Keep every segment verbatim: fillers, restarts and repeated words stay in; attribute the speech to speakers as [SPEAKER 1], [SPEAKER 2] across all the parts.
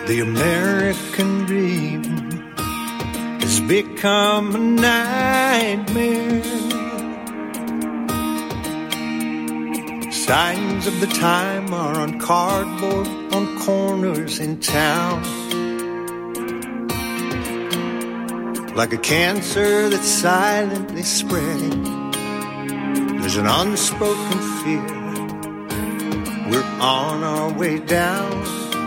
[SPEAKER 1] The American dream has become a nightmare. Signs of the time are on cardboard on corners in town. Like a cancer that's silently spreading, there's an unspoken fear. We're on our way down.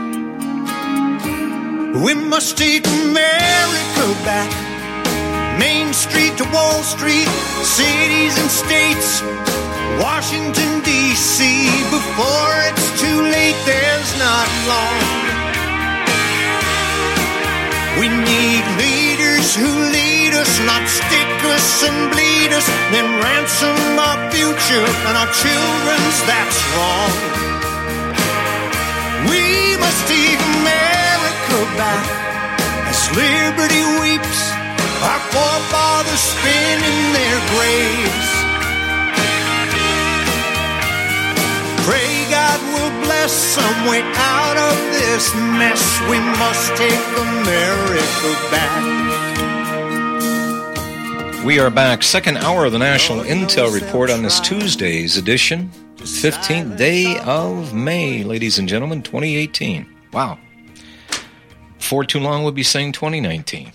[SPEAKER 1] We must take America back. Main Street to Wall Street, cities and states, Washington, D C Before it's too late, there's not long. We need leaders who lead us, not stick us and bleed us, then ransom our future and our children's, that's wrong. We must take America back as liberty weeps, our forefathers spin in their graves. Pray God will bless some way out of this mess. We must take America back.
[SPEAKER 2] We are back. Second hour of the National Intel Report on this Tuesday's edition. fifteenth day of May, ladies and gentlemen, twenty eighteen. Wow. Before too long, we'll be saying twenty nineteen.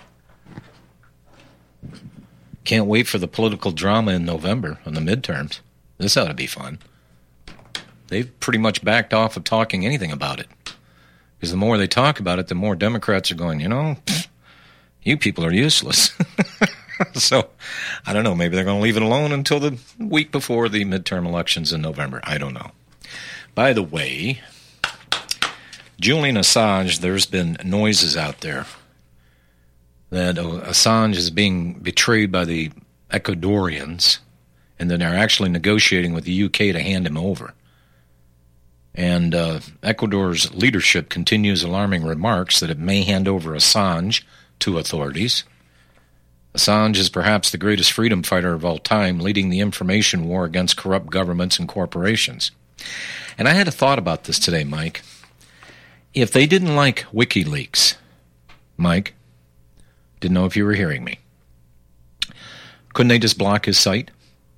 [SPEAKER 2] Can't wait for the political drama in November on the midterms. This ought to be fun. They've pretty much backed off of talking anything about it. Because the more they talk about it, the more Democrats are going, you know, you people are useless. So, I don't know, maybe they're going to leave it alone until the week before the midterm elections in November. I don't know. By the way, Julian Assange, there's been noises out there that Assange is being betrayed by the Ecuadorians, and that they're actually negotiating with the U K to hand him over. And uh, Ecuador's leadership continues alarming remarks that it may hand over Assange to authorities. Assange is perhaps the greatest freedom fighter of all time, leading the information war against corrupt governments and corporations. And I had a thought about this today, Mike. If they didn't like WikiLeaks, Mike, didn't know if you were hearing me, couldn't they just block his site?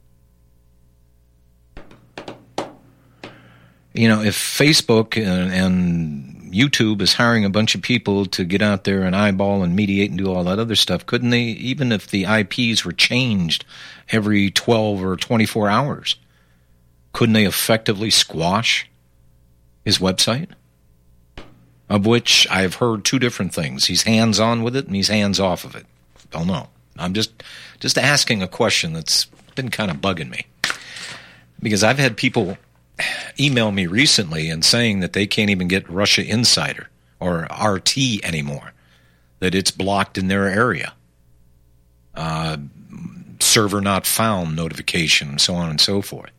[SPEAKER 2] You know, if Facebook and, and YouTube is hiring a bunch of people to get out there and eyeball and mediate and do all that other stuff, couldn't they, even if the I Ps were changed every twelve or twenty-four hours, couldn't they effectively squash his website? Of which I've heard two different things. He's hands-on with it and he's hands-off of it. Don't know. I'm just just asking a question that's been kind of bugging me. Because I've had people email me recently and saying that they can't even get Russia Insider or R T anymore, that it's blocked in their area. Uh, server not found notification, so on and so forth.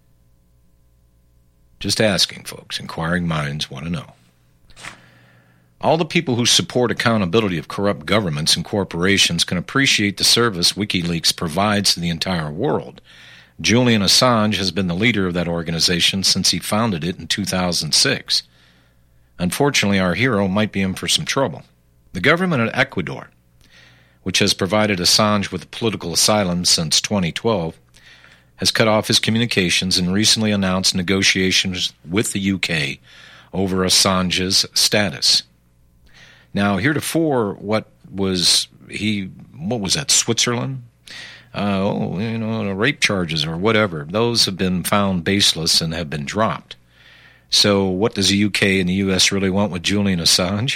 [SPEAKER 2] Just asking, folks. Inquiring minds want to know. All the people who support accountability of corrupt governments and corporations can appreciate the service WikiLeaks provides to the entire world. Julian Assange has been the leader of that organization since he founded it in two thousand six. Unfortunately, our hero might be in for some trouble. The government of Ecuador, which has provided Assange with political asylum since twenty twelve, has cut off his communications and recently announced negotiations with the U K over Assange's status. Now, heretofore, what was he, what was that, Switzerland? Uh, oh, you know, rape charges or whatever. Those have been found baseless and have been dropped. So what does the U K and the U S really want with Julian Assange?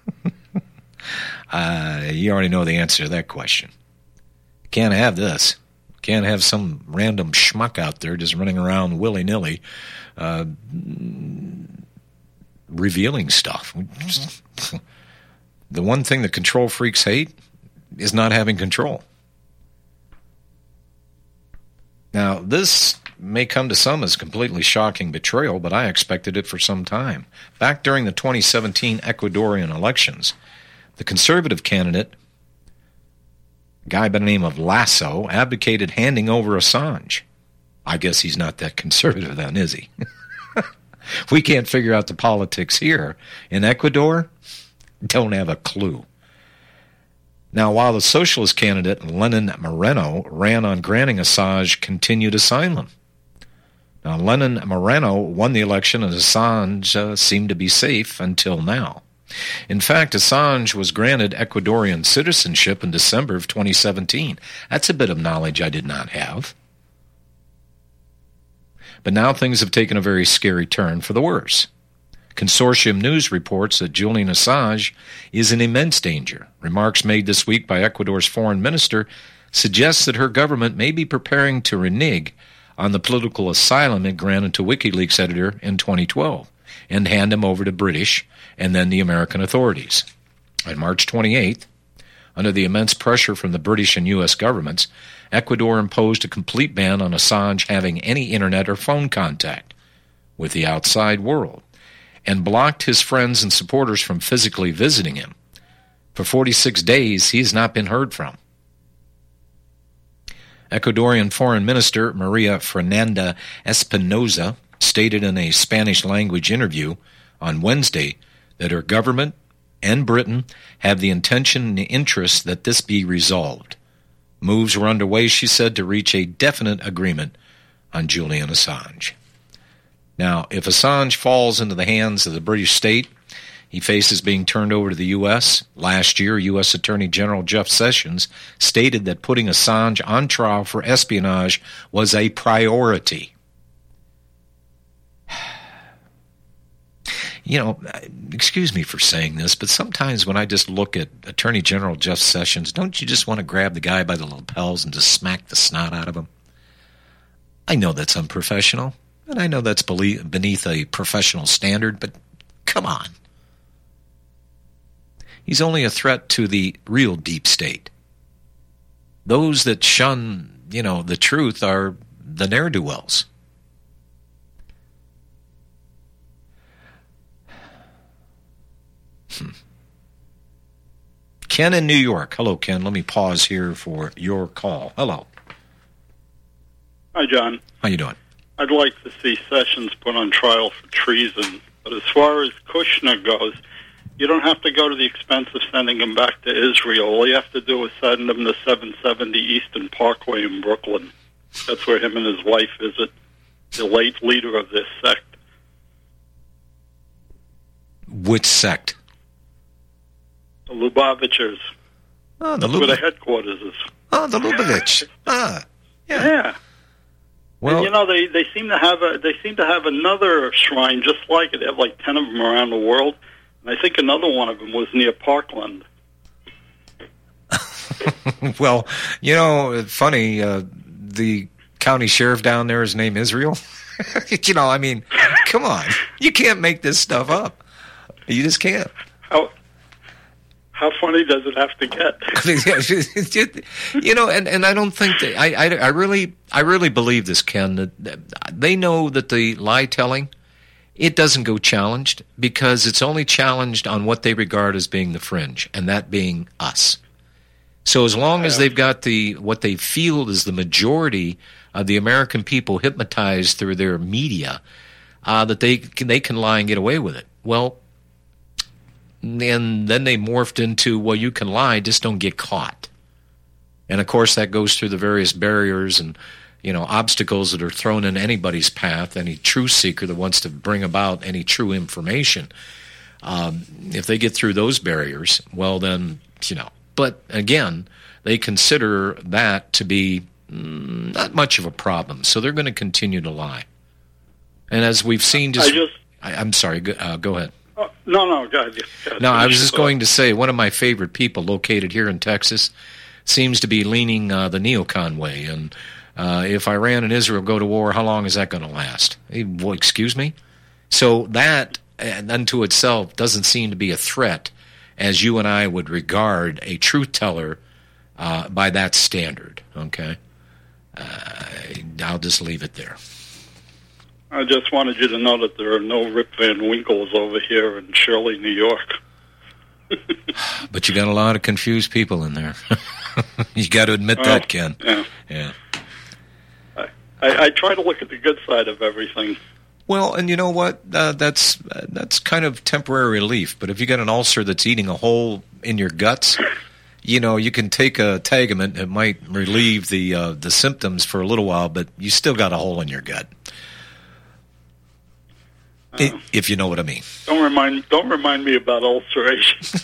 [SPEAKER 2] uh, you already know the answer to that question. Can't have this. Can't have some random schmuck out there just running around willy-nilly uh, revealing stuff. The one thing that control freaks hate is not having control. Now, this may come to some as completely shocking betrayal, but I expected it for some time. Back during the twenty seventeen Ecuadorian elections, the conservative candidate, a guy by the name of Lasso, advocated handing over Assange. I guess he's not that conservative then, is he? We can't figure out the politics here. In Ecuador, don't have a clue. Now, while the socialist candidate Lenin Moreno ran on granting Assange continued asylum. Now, Lenin Moreno won the election and Assange uh, seemed to be safe until now. In fact, Assange was granted Ecuadorian citizenship in December of twenty seventeen. That's a bit of knowledge I did not have. But now things have taken a very scary turn for the worse. Consortium News reports that Julian Assange is in immense danger. Remarks made this week by Ecuador's foreign minister suggest that her government may be preparing to renege on the political asylum it granted to WikiLeaks editor in twenty twelve and hand him over to British and then the American authorities. On March twenty-eighth, under the immense pressure from the British and U S governments, Ecuador imposed a complete ban on Assange having any internet or phone contact with the outside world and blocked his friends and supporters from physically visiting him. For forty-six days, he has not been heard from. Ecuadorian Foreign Minister Maria Fernanda Espinosa stated in a Spanish-language interview on Wednesday that her government and Britain have the intention and interest that this be resolved. Moves were underway, she said, to reach a definite agreement on Julian Assange. Now, if Assange falls into the hands of the British state, he faces being turned over to the U S. Last year, U S. Attorney General Jeff Sessions stated that putting Assange on trial for espionage was a priority. You know, excuse me for saying this, but sometimes when I just look at Attorney General Jeff Sessions, don't you just want to grab the guy by the lapels and just smack the snot out of him? I know that's unprofessional, and I know that's beneath a professional standard, but come on. He's only a threat to the real deep state. Those that shun, you know, the truth are the ne'er-do-wells. Hmm. Ken in New York. Hello, Ken. Let me pause here for your call. Hello.
[SPEAKER 3] Hi, John.
[SPEAKER 2] How you doing?
[SPEAKER 3] I'd like to see Sessions put on trial for treason. But as far as Kushner goes, you don't have to go to the expense of sending him back to Israel. All you have to do is send him to seven seventy Eastern Parkway in Brooklyn. That's where him and his wife visit, the late leader of this sect.
[SPEAKER 2] Which sect?
[SPEAKER 3] The Lubavitchers.
[SPEAKER 2] Oh, the
[SPEAKER 3] That's
[SPEAKER 2] Lub-
[SPEAKER 3] where the headquarters is.
[SPEAKER 2] Oh, the Lubavitch. ah, yeah.
[SPEAKER 3] Yeah.
[SPEAKER 2] Well,
[SPEAKER 3] and, you know, they, they seem to have a they seem to have another shrine just like it. They have like ten of them around the world, and I think another one of them was near Parkland.
[SPEAKER 2] Well, you know, funny. Uh, the county sheriff down there is named Israel. You know, I mean, come on, you can't make this stuff up. You just can't.
[SPEAKER 3] How how funny does it have to
[SPEAKER 2] get? You know, and, and I don't think that I, I I really I really believe this, Ken. That they know that the lie telling, it doesn't go challenged because it's only challenged on what they regard as being the fringe, and that being us. So as long as they've got the what they feel is the majority of the American people hypnotized through their media, uh, that they can, they can lie and get away with it. Well, and then they morphed into, well, you can lie, just don't get caught. And of course, that goes through the various barriers and, you know, obstacles that are thrown in anybody's path. Any truth seeker that wants to bring about any true information, um, if they get through those barriers, well, then you know. But again, they consider that to be mm, not much of a problem, so they're going to continue to lie. And as we've seen, just,
[SPEAKER 3] I just
[SPEAKER 2] I, I'm sorry, go, uh, go ahead.
[SPEAKER 3] Uh, no, no, go ahead. Go ahead.
[SPEAKER 2] No, I was just going to say, one of my favorite people located here in Texas seems to be leaning uh, the neocon way. And uh, if Iran and Israel go to war, how long is that going to last? Hey, well, excuse me? So that, uh, unto itself, doesn't seem to be a threat as you and I would regard a truth teller uh, by that standard, okay? Uh, I'll just leave it there.
[SPEAKER 3] I just wanted you to know that there are no Rip Van Winkles over here in Shirley, New York.
[SPEAKER 2] But you got a lot of confused people in there. You got to admit
[SPEAKER 3] well,
[SPEAKER 2] that, Ken.
[SPEAKER 3] Yeah.
[SPEAKER 2] Yeah.
[SPEAKER 3] I, I, I try to look at the good side of everything.
[SPEAKER 2] Well, and you know what? Uh, that's uh, that's kind of temporary relief. But if you got an ulcer that's eating a hole in your guts, you know, you can take a Tagamet. It might relieve the uh, the symptoms for a little while, but you still got a hole in your gut. Uh, if you know what I mean.
[SPEAKER 3] Don't remind don't remind me about ulceration.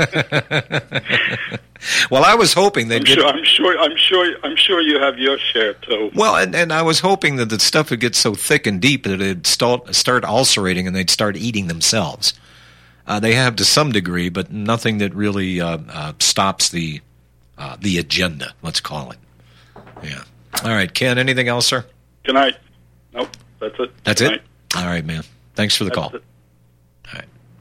[SPEAKER 2] Well, I was hoping they'd
[SPEAKER 3] I'm
[SPEAKER 2] get.
[SPEAKER 3] Sure, I'm sure. I'm sure. I'm sure you have your share too.
[SPEAKER 2] Well, and, and I was hoping that the stuff would get so thick and deep that it'd start start ulcerating and they'd start eating themselves. Uh, they have to some degree, but nothing that really uh, uh, stops the uh, the agenda. Let's call it. Yeah. All right, Ken. Anything else, sir?
[SPEAKER 3] Good night. Nope. That's it.
[SPEAKER 2] That's
[SPEAKER 3] Good
[SPEAKER 2] it.
[SPEAKER 3] night.
[SPEAKER 2] All right, man. Thanks for the
[SPEAKER 3] That's
[SPEAKER 2] call.
[SPEAKER 3] It.
[SPEAKER 2] All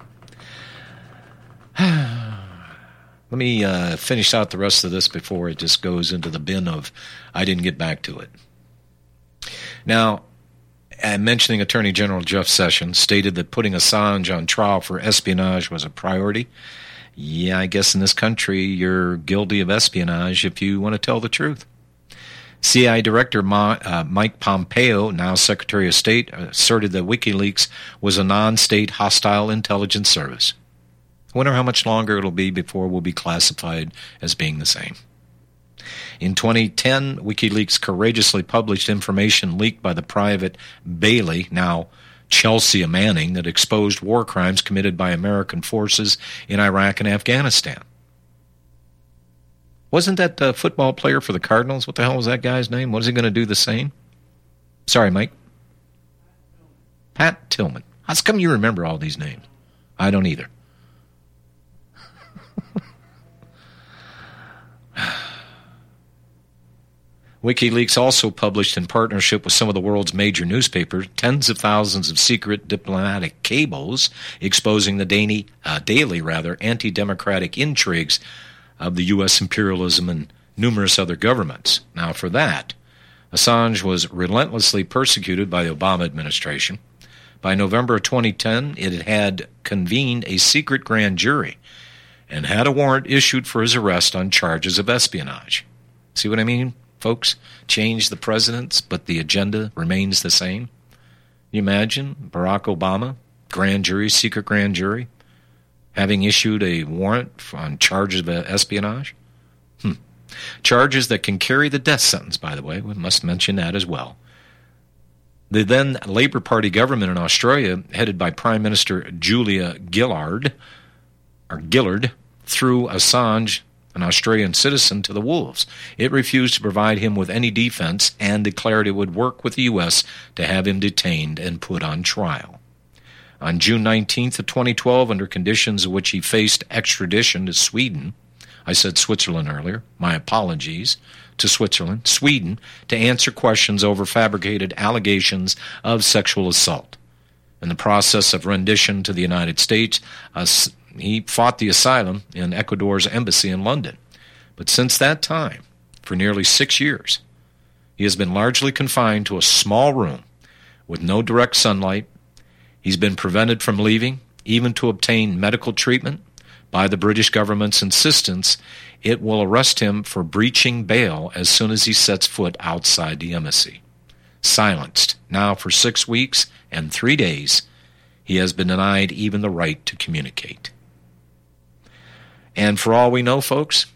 [SPEAKER 2] right. Let me uh, finish out the rest of this before it just goes into the bin of I didn't get back to it. Now, uh, mentioning Attorney General Jeff Sessions stated that putting Assange on trial for espionage was a priority. Yeah, I guess in this country you're guilty of espionage if you want to tell the truth. C I A Director Ma, uh, Mike Pompeo, now Secretary of State, asserted that WikiLeaks was a non-state hostile intelligence service. I wonder how much longer it'll be before we'll be classified as being the same. In twenty ten, WikiLeaks courageously published information leaked by the private Bailey, now Chelsea Manning, that exposed war crimes committed by American forces in Iraq and Afghanistan. Wasn't that the football player for the Cardinals? What the hell was that guy's name? Was he going to do the same? Sorry, Mike. Pat Tillman. How come you remember all these names? I don't either. WikiLeaks also published in partnership with some of the world's major newspapers tens of thousands of secret diplomatic cables exposing the daily, uh, daily rather, anti-democratic intrigues of the U S imperialism and numerous other governments. Now, for that, Assange was relentlessly persecuted by the Obama administration. By November of twenty ten, it had convened a secret grand jury and had a warrant issued for his arrest on charges of espionage. See what I mean, folks? Change the presidents, but the agenda remains the same. You imagine Barack Obama, grand jury, secret grand jury, having issued a warrant on charges of espionage? Hmm. Charges that can carry the death sentence, by the way. We must mention that as well. The then Labour Party government in Australia, headed by Prime Minister Julia Gillard, or Gillard, threw Assange, an Australian citizen, to the wolves. It refused to provide him with any defense and declared it would work with the U S to have him detained and put on trial. On June nineteenth of twenty twelve, under conditions in which he faced extradition to Sweden, I said Switzerland earlier, my apologies, to Switzerland, Sweden, to answer questions over fabricated allegations of sexual assault. In the process of rendition to the United States, uh, he fought the asylum in Ecuador's embassy in London. But since that time, for nearly six years, he has been largely confined to a small room with no direct sunlight. He's been prevented from leaving, even to obtain medical treatment. By the British government's insistence, it will arrest him for breaching bail as soon as he sets foot outside the embassy. Silenced now for six weeks and three days, he has been denied even the right to communicate. And for all we know, folks,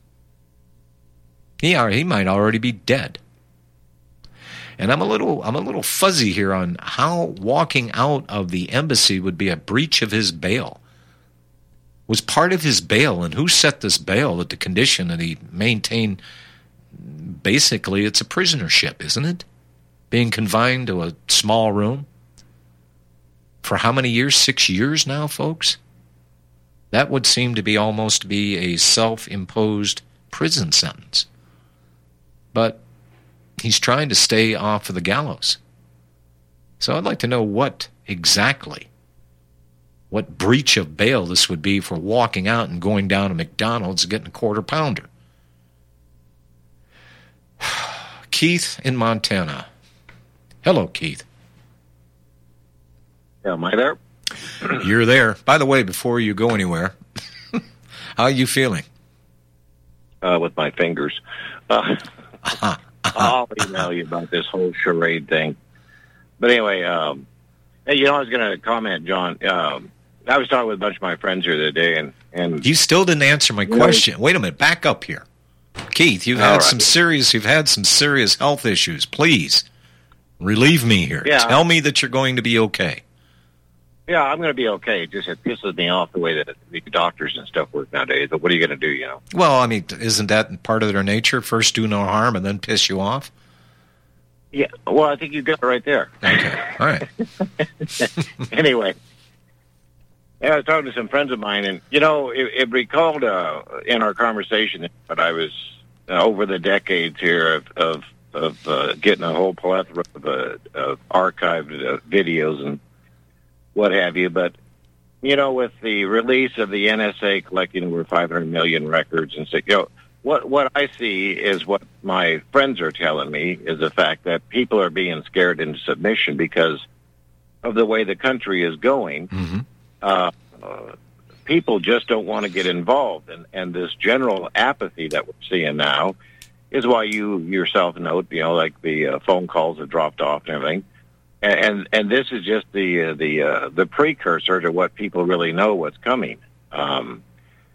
[SPEAKER 2] he, are, he might already be dead. And I'm a little I'm a little fuzzy here on how walking out of the embassy would be a breach of his bail. Was part of his bail, and who set this bail that the condition that he maintain, basically it's a prisonership, isn't it? Being confined to a small room. For how many years? Six years now, folks? That would seem to be almost be a self-imposed prison sentence. But he's trying to stay off of the gallows. So I'd like to know what exactly, what breach of bail this would be for walking out and going down to McDonald's and getting a quarter pounder. Keith in Montana. Hello, Keith.
[SPEAKER 4] Yeah, am I there?
[SPEAKER 2] You're there. By the way, before you go anywhere, how are you feeling?
[SPEAKER 4] Uh, with my fingers. Uh,
[SPEAKER 2] uh-huh. Uh-huh.
[SPEAKER 4] I'll email you about this whole charade thing. But anyway, um, Hey, you know, I was going to comment, John. Um, I was talking with a bunch of my friends here the other day, and, and
[SPEAKER 2] You still didn't answer my question. Wait a minute, back up here. Keith, you've had
[SPEAKER 4] All right.
[SPEAKER 2] some serious you've had some serious health issues. Please relieve me here.
[SPEAKER 4] Yeah.
[SPEAKER 2] Tell me that you're going to be okay.
[SPEAKER 4] yeah, I'm going to be okay. It just it pisses me off the way that the doctors and stuff work nowadays. But what are you going to do, you know?
[SPEAKER 2] Well, I mean, isn't that part of their nature? First do no harm and then piss you off?
[SPEAKER 4] Yeah, well, I think you got it right there.
[SPEAKER 2] Okay. All right.
[SPEAKER 4] Anyway, yeah, I was talking to some friends of mine, and, you know, it, it recalled uh, in our conversation that I was, uh, over the decades here, of, of, of uh, getting a whole plethora of, uh, of archived uh, videos and what have you. But, you know, with the release of the N S A collecting over five hundred million records and stuff, you know, what, what I see is what my friends are telling me is the fact that people are being scared into submission because of the way the country is going.
[SPEAKER 2] Mm-hmm.
[SPEAKER 4] Uh, uh, people just don't want to get involved. And, and this general apathy that we're seeing now is why you yourself note, you know, like the uh, phone calls have dropped off and everything. And, and, and this is just the, uh, the, uh, the precursor to what people really know what's coming. Um,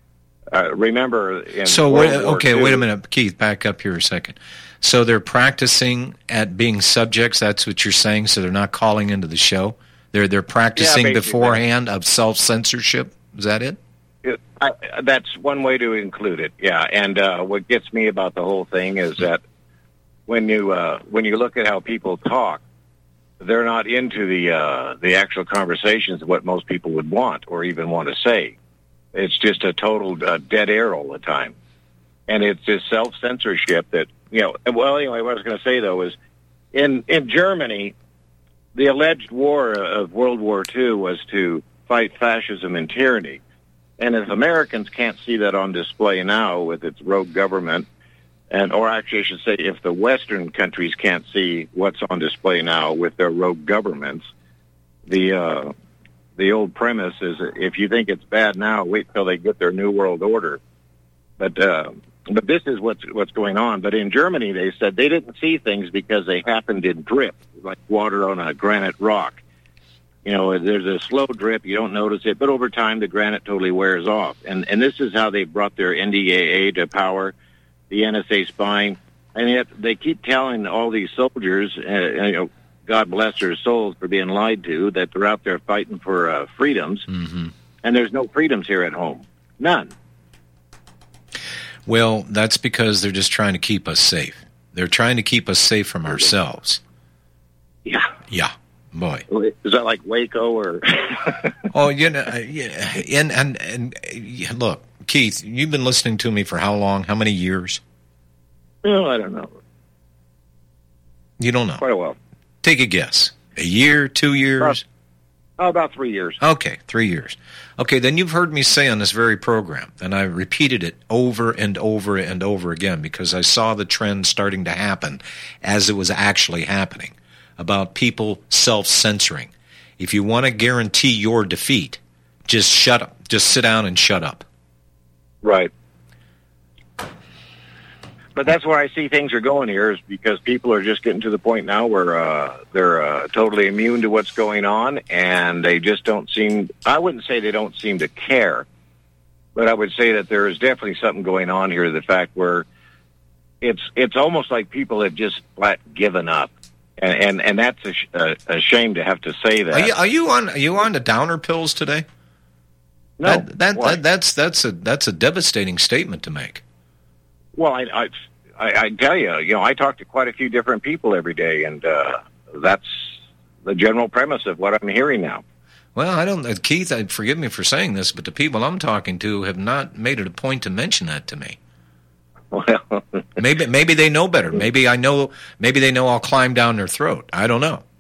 [SPEAKER 4] uh, remember in
[SPEAKER 2] So,
[SPEAKER 4] World
[SPEAKER 2] wait,
[SPEAKER 4] War
[SPEAKER 2] okay,
[SPEAKER 4] Two,
[SPEAKER 2] wait a minute. Keith, back up here a second. So they're practicing at being subjects, that's what you're saying, so they're not calling into the show? They're they're practicing
[SPEAKER 4] Yeah, basically.
[SPEAKER 2] beforehand of self-censorship? Is that it?
[SPEAKER 4] It- I, that's one way to include it, yeah. And uh, what gets me about the whole thing is that when you uh, when you look at how people talk, they're not into the uh, the actual conversations of what most people would want or even want to say. It's just a total uh, dead air all the time, and it's this self-censorship that you know. Well, anyway, what I was going to say though is in in Germany, the alleged war of World War Two was to fight fascism and tyranny. And if Americans can't see that on display now with its rogue government, and or actually I should say if the Western countries can't see what's on display now with their rogue governments, the uh, the old premise is if you think it's bad now, wait till they get their new world order. But uh, but this is what's what's going on. But in Germany, they said they didn't see things because they happened in drip, like water on a granite rock. You know, there's a slow drip, you don't notice it, but over time the granite totally wears off. And and this is how they brought their N D A A to power, the N S A spying, and yet they keep telling all these soldiers, uh, you know, God bless their souls for being lied to, that they're out there fighting for uh, freedoms,
[SPEAKER 2] Mm-hmm.
[SPEAKER 4] and there's no freedoms here at home. None.
[SPEAKER 2] Well, that's because they're just trying to keep us safe. They're trying to keep us safe from ourselves.
[SPEAKER 4] Yeah.
[SPEAKER 2] Yeah, boy.
[SPEAKER 4] Is that like Waco or...
[SPEAKER 2] Oh, you know, uh, yeah, and, and, and uh, look, Keith, you've been listening to me for how long? How many years?
[SPEAKER 4] Oh, I don't know.
[SPEAKER 2] You don't know.
[SPEAKER 4] Quite a while.
[SPEAKER 2] Take a guess. A year, two years?
[SPEAKER 4] Oh, about three years.
[SPEAKER 2] Okay, three years. Okay, then you've heard me say on this very program, and I repeated it over and over and over again because I saw the trend starting to happen as it was actually happening, about people self-censoring. If you want to guarantee your defeat, just shut up. Just sit down and shut up.
[SPEAKER 4] Right. But that's where I see things are going here is because people are just getting to the point now where uh, they're uh, totally immune to what's going on, and they just don't seem, I wouldn't say they don't seem to care, but I would say that there is definitely something going on here, the fact where it's it's almost like people have just flat given up. And and, and that's a, sh- a, a shame to have to say that.
[SPEAKER 2] Are you, are you on? Are you on the downer pills today?
[SPEAKER 4] No,
[SPEAKER 2] that, that,
[SPEAKER 4] why?
[SPEAKER 2] that that's that's a that's a devastating statement to make.
[SPEAKER 4] Well, I, I, I, I tell you, you know, I talk to quite a few different people every day, and uh, that's the general premise of what I'm hearing now.
[SPEAKER 2] Well, I don't, uh, Keith. I, forgive me for saying this, but the people I'm talking to have not made it a point to mention that to me.
[SPEAKER 4] Well,
[SPEAKER 2] Maybe maybe they know better. Maybe I know. Maybe they know I'll climb down their throat. I don't know.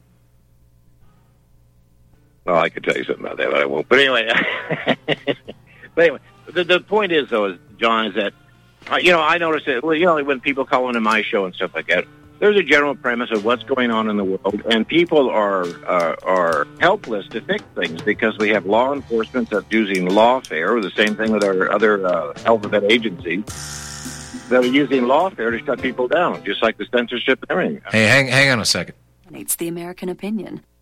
[SPEAKER 4] well, I could tell you something about that, but I won't. But anyway, but anyway, the the point is though, is John, is that uh, you know I notice that well, you know when people call into my show and stuff like that, there's a general premise of what's going on in the world, and people are uh, are helpless to fix things because we have law enforcement that's using lawfare, or the same thing with our other uh, alphabet agencies that are using lawfare to shut people down, just like the censorship and everything.
[SPEAKER 2] Hey, hang hang on a second.
[SPEAKER 5] It's the American opinion.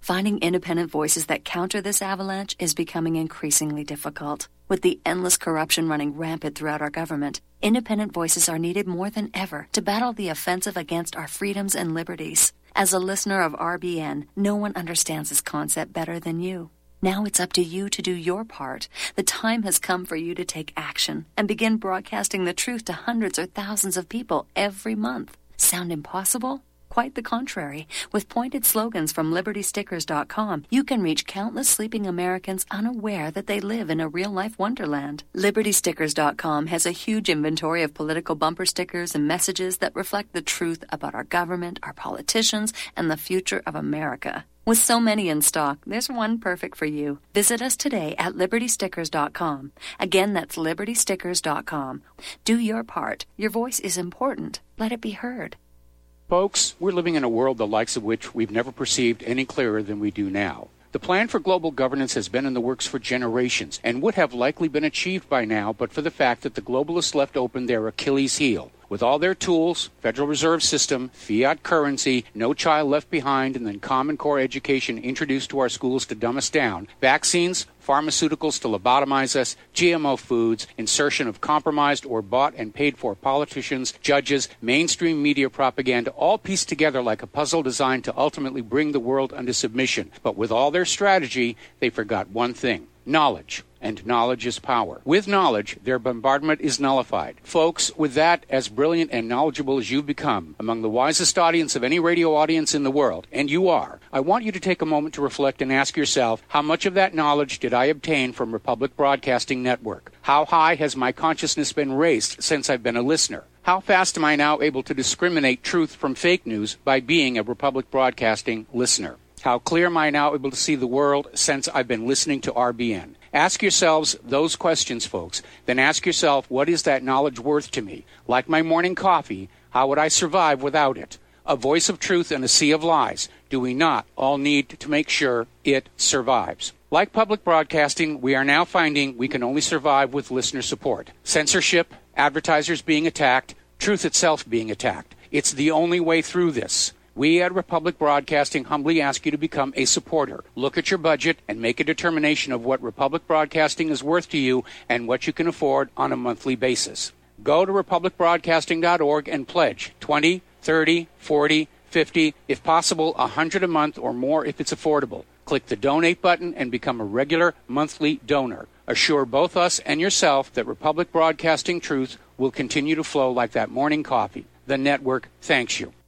[SPEAKER 5] Finding independent voices that counter this avalanche is becoming increasingly difficult. With the endless corruption running rampant throughout our government, independent voices are needed more than ever to battle the offensive against our freedoms and liberties. As a listener of R B N, no one understands this concept better than you. Now it's up to you to do your part. The time has come for you to take action and begin broadcasting the truth to hundreds or thousands of people every month. Sound impossible? Quite the contrary. With pointed slogans from Liberty Stickers dot com, you can reach countless sleeping Americans unaware that they live in a real-life wonderland. Liberty Stickers dot com has a huge inventory of political bumper stickers and messages that reflect the truth about our government, our politicians, and the future of America. With so many in stock, there's one perfect for you. Visit us today at Liberty Stickers dot com. Again, that's Liberty Stickers dot com. Do your part. Your voice is important. Let it be heard.
[SPEAKER 6] Folks, we're living in a world the likes of which we've never perceived any clearer than we do now. The plan for global governance has been in the works for generations and would have likely been achieved by now but for the fact that the globalists left open their Achilles heel. With all their tools, Federal Reserve System, fiat currency, no child left behind, and then Common Core education introduced to our schools to dumb us down, vaccines, pharmaceuticals to lobotomize us, G M O foods, insertion of compromised or bought and paid for politicians, judges, mainstream media propaganda, all pieced together like a puzzle designed to ultimately bring the world under submission. But with all their strategy, they forgot one thing: knowledge. And knowledge is power. With knowledge, their bombardment is nullified. Folks, with that, as brilliant and knowledgeable as you've become, among the wisest audience of any radio audience in the world, and you are, I want you to take a moment to reflect and ask yourself, how much of that knowledge did I obtain from Republic Broadcasting Network? How high has my consciousness been raised since I've been a listener? How fast am I now able to discriminate truth from fake news by being a Republic Broadcasting listener? How clear am I now able to see the world since I've been listening to R B N? Ask yourselves those questions, folks. Then ask yourself, what is that knowledge worth to me? Like my morning coffee, how would I survive without it? A voice of truth in a sea of lies. Do we not all need to make sure it survives? Like public broadcasting, we are now finding we can only survive with listener support. Censorship, advertisers being attacked, truth itself being attacked. It's the only way through this. We at Republic Broadcasting humbly ask you to become a supporter. Look at your budget and make a determination of what Republic Broadcasting is worth to you and what you can afford on a monthly basis. Go to Republic Broadcasting dot org and pledge twenty, thirty, forty, fifty, if possible one hundred a month or more if it's affordable. Click the donate button and become a regular monthly donor. Assure both us and yourself that Republic Broadcasting truth will continue to flow like that morning coffee. The network thanks you.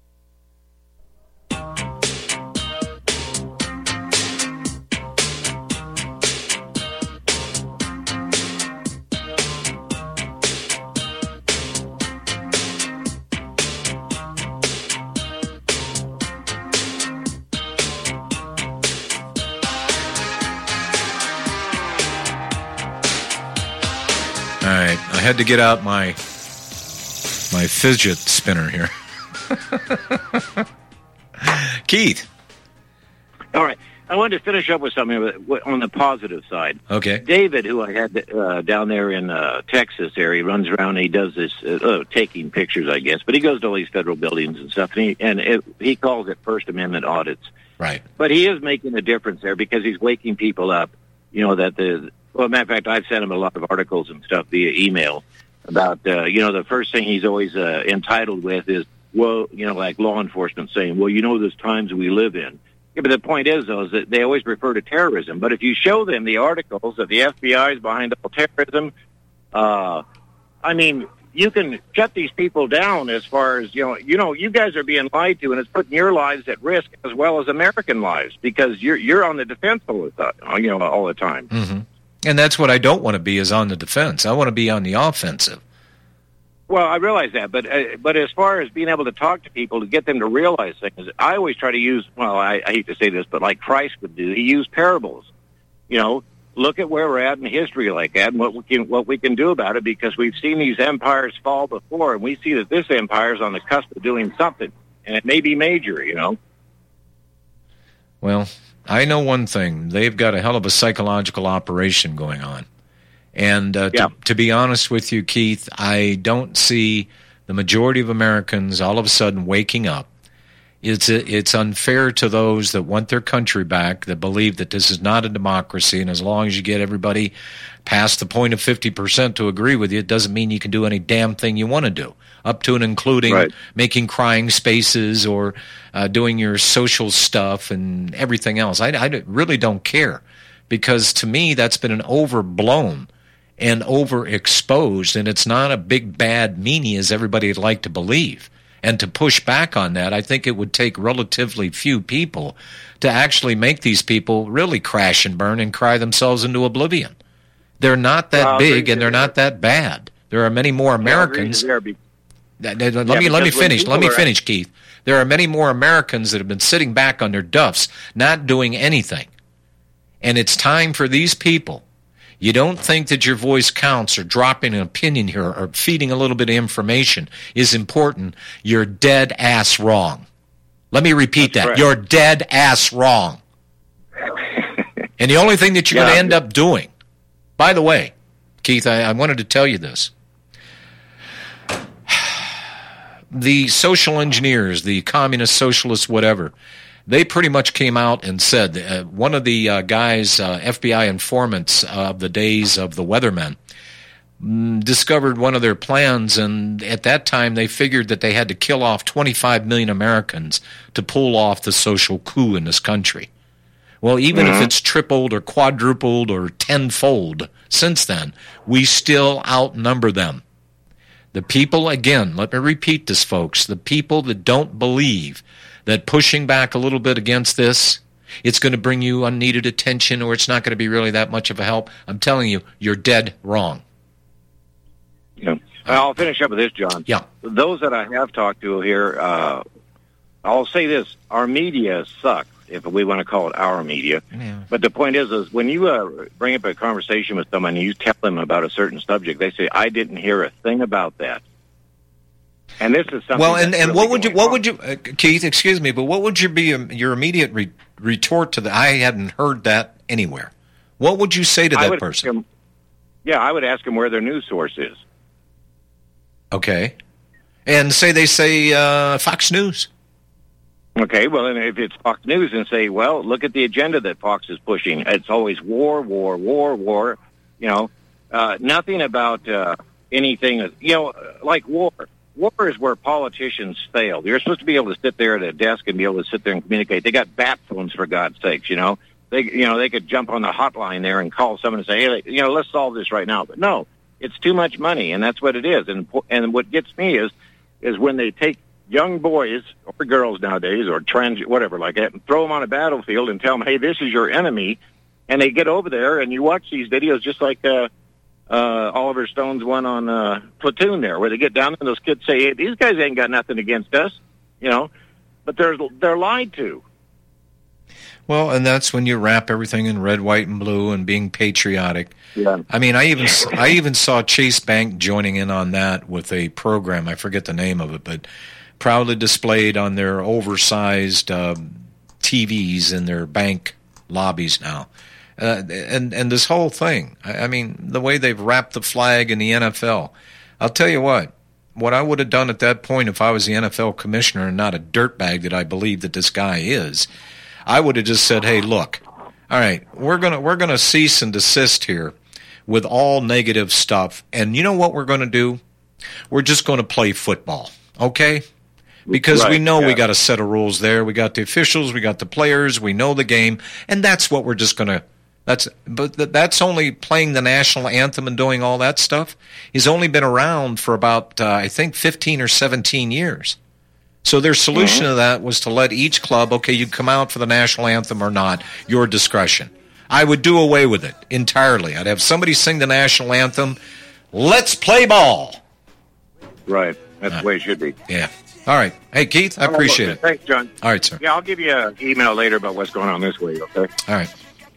[SPEAKER 2] All right, I had to get out my my fidget spinner here. Keith.
[SPEAKER 4] All right. I wanted to finish up with something on the positive side.
[SPEAKER 2] Okay.
[SPEAKER 4] David, who I had uh, down there in uh, Texas area, he runs around and he does this, uh, oh, taking pictures, I guess, but he goes to all these federal buildings and stuff, and he, and it, he calls it First Amendment audits.
[SPEAKER 2] Right.
[SPEAKER 4] But he is making a difference there because he's waking people up, you know, that the, well, matter of fact, I've sent him a lot of articles and stuff via email about, uh, you know, the first thing he's always uh, entitled with is, well, you know, like law enforcement saying, well, you know, there's times we live in. Yeah, but the point is, though, is that they always refer to terrorism. But if you show them the articles that the F B I is behind all terrorism, uh, I mean, you can shut these people down as far as, you know, you know, you guys are being lied to, and it's putting your lives at risk as well as American lives because you're you're on the defense all the time, you know, all the time.
[SPEAKER 2] Mm-hmm. And that's what I don't want to be, is on the defense. I want to be on the offensive.
[SPEAKER 4] Well, I realize that, but uh, but as far as being able to talk to people to get them to realize things, I always try to use, well, I, I hate to say this, but like Christ would do, he used parables. You know, look at where we're at in history like that and what we can what we can do about it, because we've seen these empires fall before, and we see that this empire is on the cusp of doing something, and it may be major, you know.
[SPEAKER 2] Well, I know one thing. They've got a hell of a psychological operation going on. And uh,
[SPEAKER 4] yeah.
[SPEAKER 2] to, to be honest with you, Keith, I don't see the majority of Americans all of a sudden waking up It's it's unfair to those that want their country back, that believe that this is not a democracy, and as long as you get everybody past the point of fifty percent to agree with you, it doesn't mean you can do any damn thing you want to do, up to and including
[SPEAKER 4] right.
[SPEAKER 2] making crying spaces or uh, doing your social stuff and everything else. I, I really don't care, because to me that's been an overblown and overexposed, and it's not a big bad meanie as everybody would like to believe. And to push back on that, I think it would take relatively few people to actually make these people really crash and burn and cry themselves into oblivion. They're not that
[SPEAKER 4] well,
[SPEAKER 2] big, and they're not that bad. There are many more Americans.
[SPEAKER 4] Yeah, be-
[SPEAKER 2] let
[SPEAKER 4] yeah,
[SPEAKER 2] me let me finish. Let me finish,
[SPEAKER 4] at-
[SPEAKER 2] Keith. There are many more Americans that have been sitting back on their duffs, not doing anything. And it's time for these people. You don't think that your voice counts, or dropping an opinion here, or feeding a little bit of information is important. You're dead ass wrong. Let me repeat
[SPEAKER 4] That's
[SPEAKER 2] that.
[SPEAKER 4] right.
[SPEAKER 2] You're dead ass wrong. And the only thing that you're
[SPEAKER 4] Yeah.
[SPEAKER 2] going to end up doing, by the way, Keith, I, I wanted to tell you this. The social engineers, the communist, socialists, whatever, they pretty much came out and said, uh, one of the uh, guys, uh, F B I informants of the days of the Weathermen, mm, discovered one of their plans, and at that time they figured that they had to kill off twenty-five million Americans to pull off the social coup in this country. Well, even
[SPEAKER 4] mm-hmm.
[SPEAKER 2] if it's tripled or quadrupled or tenfold since then, we still outnumber them. The people, again, let me repeat this, folks, the people that don't believe that pushing back a little bit against this, it's going to bring you unneeded attention, or it's not going to be really that much of a help, I'm telling you, you're dead wrong.
[SPEAKER 4] Yeah. I'll finish up with this, John.
[SPEAKER 2] Yeah.
[SPEAKER 4] Those that I have talked to here, uh, I'll say this: our media sucks, if we want to call it our media.
[SPEAKER 2] Yeah.
[SPEAKER 4] But the point is, is when you uh, bring up a conversation with someone and you tell them about a certain subject, they say, "I didn't hear a thing about that." And this is something.
[SPEAKER 2] Well, and,
[SPEAKER 4] that's
[SPEAKER 2] and
[SPEAKER 4] really
[SPEAKER 2] what would you,
[SPEAKER 4] going
[SPEAKER 2] what
[SPEAKER 4] on.
[SPEAKER 2] would you, uh, Keith? Excuse me, but what would your be um, your immediate re- retort to that? I hadn't heard that anywhere. What would you say to
[SPEAKER 4] I
[SPEAKER 2] that
[SPEAKER 4] would
[SPEAKER 2] person?
[SPEAKER 4] ask them- yeah, I would ask them where their news source is.
[SPEAKER 2] Okay, and say they say uh, Fox News.
[SPEAKER 4] Okay, well, and if it's Fox News, and say, well, look at the agenda that Fox is pushing. It's always war, war, war, war. You know, uh, nothing about uh, anything. You know, like war. War is where politicians fail. You're supposed to be able to sit there at a desk and be able to sit there and communicate. They got bat phones, for God's sakes. You know, they you know they could jump on the hotline there and call someone and say, hey, you know, let's solve this right now. But no, it's too much money, and that's what it is. And and what gets me is is when they take young boys or girls nowadays, or trans, whatever like that, and throw them on a battlefield and tell them, hey, this is your enemy. And they get over there, and you watch these videos just like uh, uh, Oliver Stone's one on uh, Platoon there, where they get down and those kids say, hey, these guys ain't got nothing against us, you know, but they're they're lied to.
[SPEAKER 2] Well, and that's when you wrap everything in red, white, and blue, and being patriotic.
[SPEAKER 4] Yeah.
[SPEAKER 2] I mean, I even I even saw Chase Bank joining in on that with a program. I forget the name of it, but proudly displayed on their oversized uh, T Vs in their bank lobbies now. Uh, and and this whole thing, I, I mean, the way they've wrapped the flag in the N F L. I'll tell you what, what I would have done at that point if I was the N F L commissioner and not a dirtbag that I believe that this guy is, I would have just said, hey, look, all right, we're gonna we're gonna cease and desist here with all negative stuff, and you know what we're going to do? We're just going to play football, okay? Because
[SPEAKER 4] Right,
[SPEAKER 2] we know
[SPEAKER 4] yeah.
[SPEAKER 2] we got a set of rules there. We got the officials, we got the players, we know the game, and that's what we're just going to. That's but th- that's only playing the national anthem and doing all that stuff. He's only been around for about uh, I think fifteen or seventeen years. So their solution
[SPEAKER 4] Mm-hmm.
[SPEAKER 2] to that was to let each club, okay, you come out for the national anthem or not, your discretion. I would do away with it entirely. I'd have somebody sing the national anthem. Let's play ball.
[SPEAKER 4] Right. That's the way it should be.
[SPEAKER 2] Yeah. All right. Hey, Keith, I appreciate it.
[SPEAKER 4] Thanks, John.
[SPEAKER 2] All right, sir.
[SPEAKER 4] Yeah, I'll give you an email later about what's going on this week, okay?
[SPEAKER 2] All right.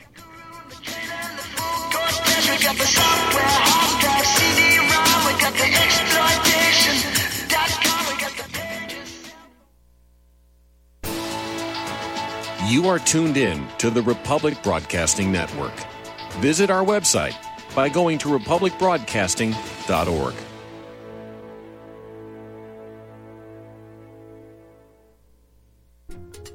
[SPEAKER 7] We got the software, hard drive, C D-ROM, we got the exploitation dot com, we got the pages.
[SPEAKER 8] You are tuned in to the Republic Broadcasting Network. Visit our website by going to republic broadcasting dot org.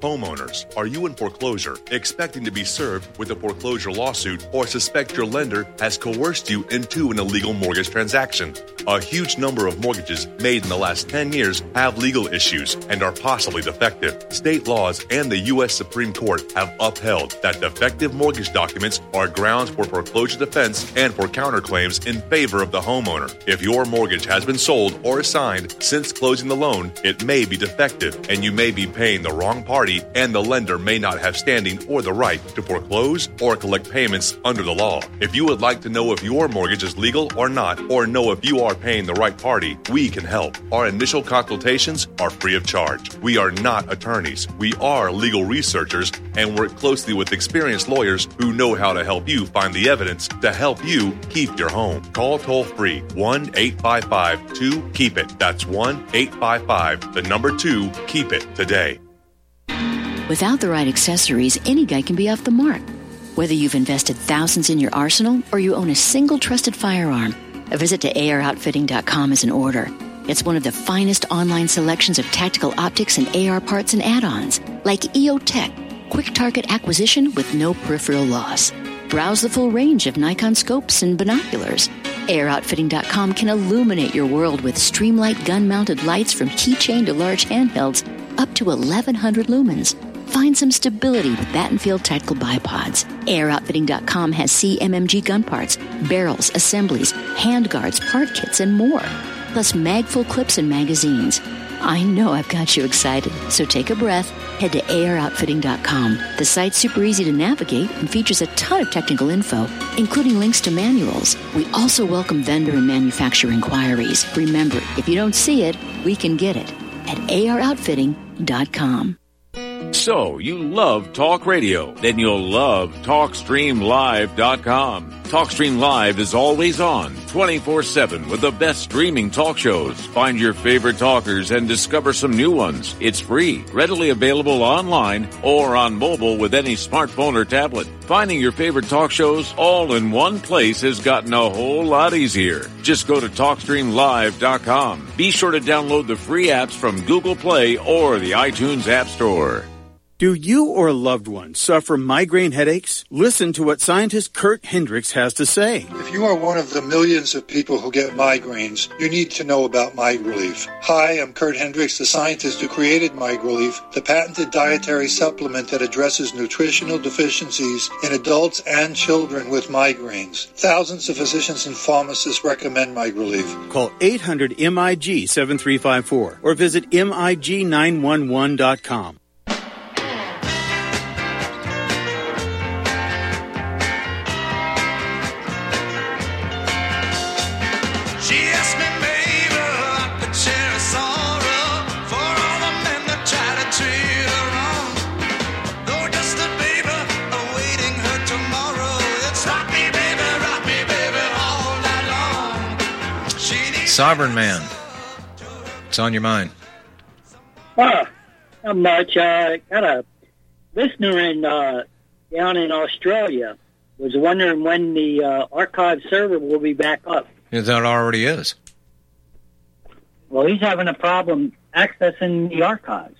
[SPEAKER 9] Homeowners, are you in foreclosure, expecting to be served with a foreclosure lawsuit, or suspect your lender has coerced you into an illegal mortgage transaction? A huge number of mortgages made in the last ten years have legal issues and are possibly defective. State laws and the U S Supreme Court have upheld that defective mortgage documents are grounds for foreclosure defense and for counterclaims in favor of the homeowner. If your mortgage has been sold or assigned since closing the loan, it may be defective, and you may be paying the wrong party, and the lender may not have standing or the right to foreclose or collect payments under the law. If you would like to know if your mortgage is legal or not, or know if you are paying the right party, we can help. Our initial consultations are free of charge. We are not attorneys. We are legal researchers and work closely with experienced lawyers who know how to help you find the evidence to help you keep your home. Call toll-free one eight five five two keep it. That's one eight five five, the number two, keep it today.
[SPEAKER 10] Without the right accessories, any guy can be off the mark. Whether you've invested thousands in your arsenal or you own a single trusted firearm, a visit to A R outfitting dot com is in order. It's one of the finest online selections of tactical optics and A R parts and add-ons, like E O Tech, quick target acquisition with no peripheral loss. Browse the full range of Nikon scopes and binoculars. A R outfitting dot com can illuminate your world with Streamlight gun-mounted lights from keychain to large handhelds up to eleven hundred lumens. Find some stability with Battenfield Tactical Bipods. A R outfitting dot com has C M M G gun parts, barrels, assemblies, handguards, part kits, and more. Plus magful clips and magazines. I know I've got you excited, so take a breath. Head to A R outfitting dot com. The site's super easy to navigate and features a ton of technical info, including links to manuals. We also welcome vendor and manufacturer inquiries. Remember, if you don't see it, we can get it at A R outfitting dot com.
[SPEAKER 8] So, you love talk radio? Then you'll love talk stream live dot com. TalkStream Live is always on, twenty-four seven, with the best streaming talk shows. Find your favorite talkers and discover some new ones. It's free, readily available online or on mobile with any smartphone or tablet. Finding your favorite talk shows all in one place has gotten a whole lot easier. Just go to talk stream live dot com. Be sure to download the free apps from Google Play or the iTunes App Store.
[SPEAKER 11] Do you or a loved one suffer migraine headaches? Listen to what scientist Kurt Hendricks has to say.
[SPEAKER 12] If you are one of the millions of people who get migraines, you need to know about MigRelief. Hi, I'm Kurt Hendricks, the scientist who created MigRelief, the patented dietary supplement that addresses nutritional deficiencies in adults and children with migraines. Thousands of physicians and pharmacists recommend MigRelief.
[SPEAKER 11] Call eight hundred M I G seven three five four or visit M I G nine one one dot com.
[SPEAKER 2] Sovereign Man, it's on your mind.
[SPEAKER 13] Oh, not much. I uh, got a listener in uh, down in Australia was wondering when the uh, archive server will be back up.
[SPEAKER 2] That already is.
[SPEAKER 13] Well, he's having a problem accessing the archives.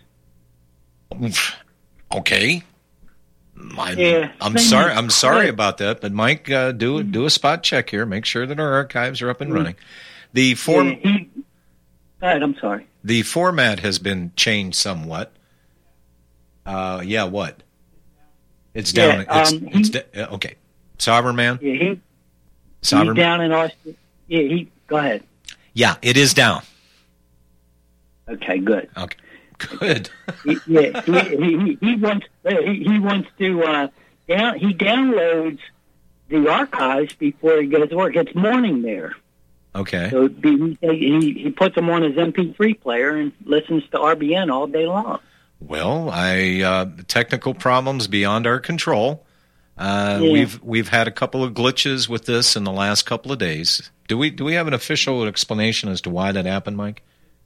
[SPEAKER 2] Okay. I'm,
[SPEAKER 13] yeah,
[SPEAKER 2] I'm sorry. I'm sorry about that, but Mike, uh, do do a spot check here. Make sure that our archives are up and running. The form.
[SPEAKER 13] Yeah, he, go ahead, I'm sorry.
[SPEAKER 2] The format has been changed somewhat. Uh, yeah, what? It's down.
[SPEAKER 13] Yeah,
[SPEAKER 2] it's,
[SPEAKER 13] um,
[SPEAKER 2] it's
[SPEAKER 13] he,
[SPEAKER 2] da- okay. Sovereign Man.
[SPEAKER 13] Yeah, he.
[SPEAKER 2] Sovereign.
[SPEAKER 13] He's down in Australia. Yeah, he. Go ahead.
[SPEAKER 2] Yeah, it is down.
[SPEAKER 13] Okay, good.
[SPEAKER 2] Okay, good.
[SPEAKER 13] he, yeah, he, he, he wants he, he wants to uh, down. He downloads the archives before he goes to work. It's morning there.
[SPEAKER 2] Okay.
[SPEAKER 13] So be, he he puts them on his M P three player and listens to R B N all day long.
[SPEAKER 2] Well, I uh, technical problems beyond our control. Uh,
[SPEAKER 13] yeah.
[SPEAKER 2] We've we've had a couple of glitches with this in the last couple of days. Do we do we have an official explanation as to why that happened, Mike?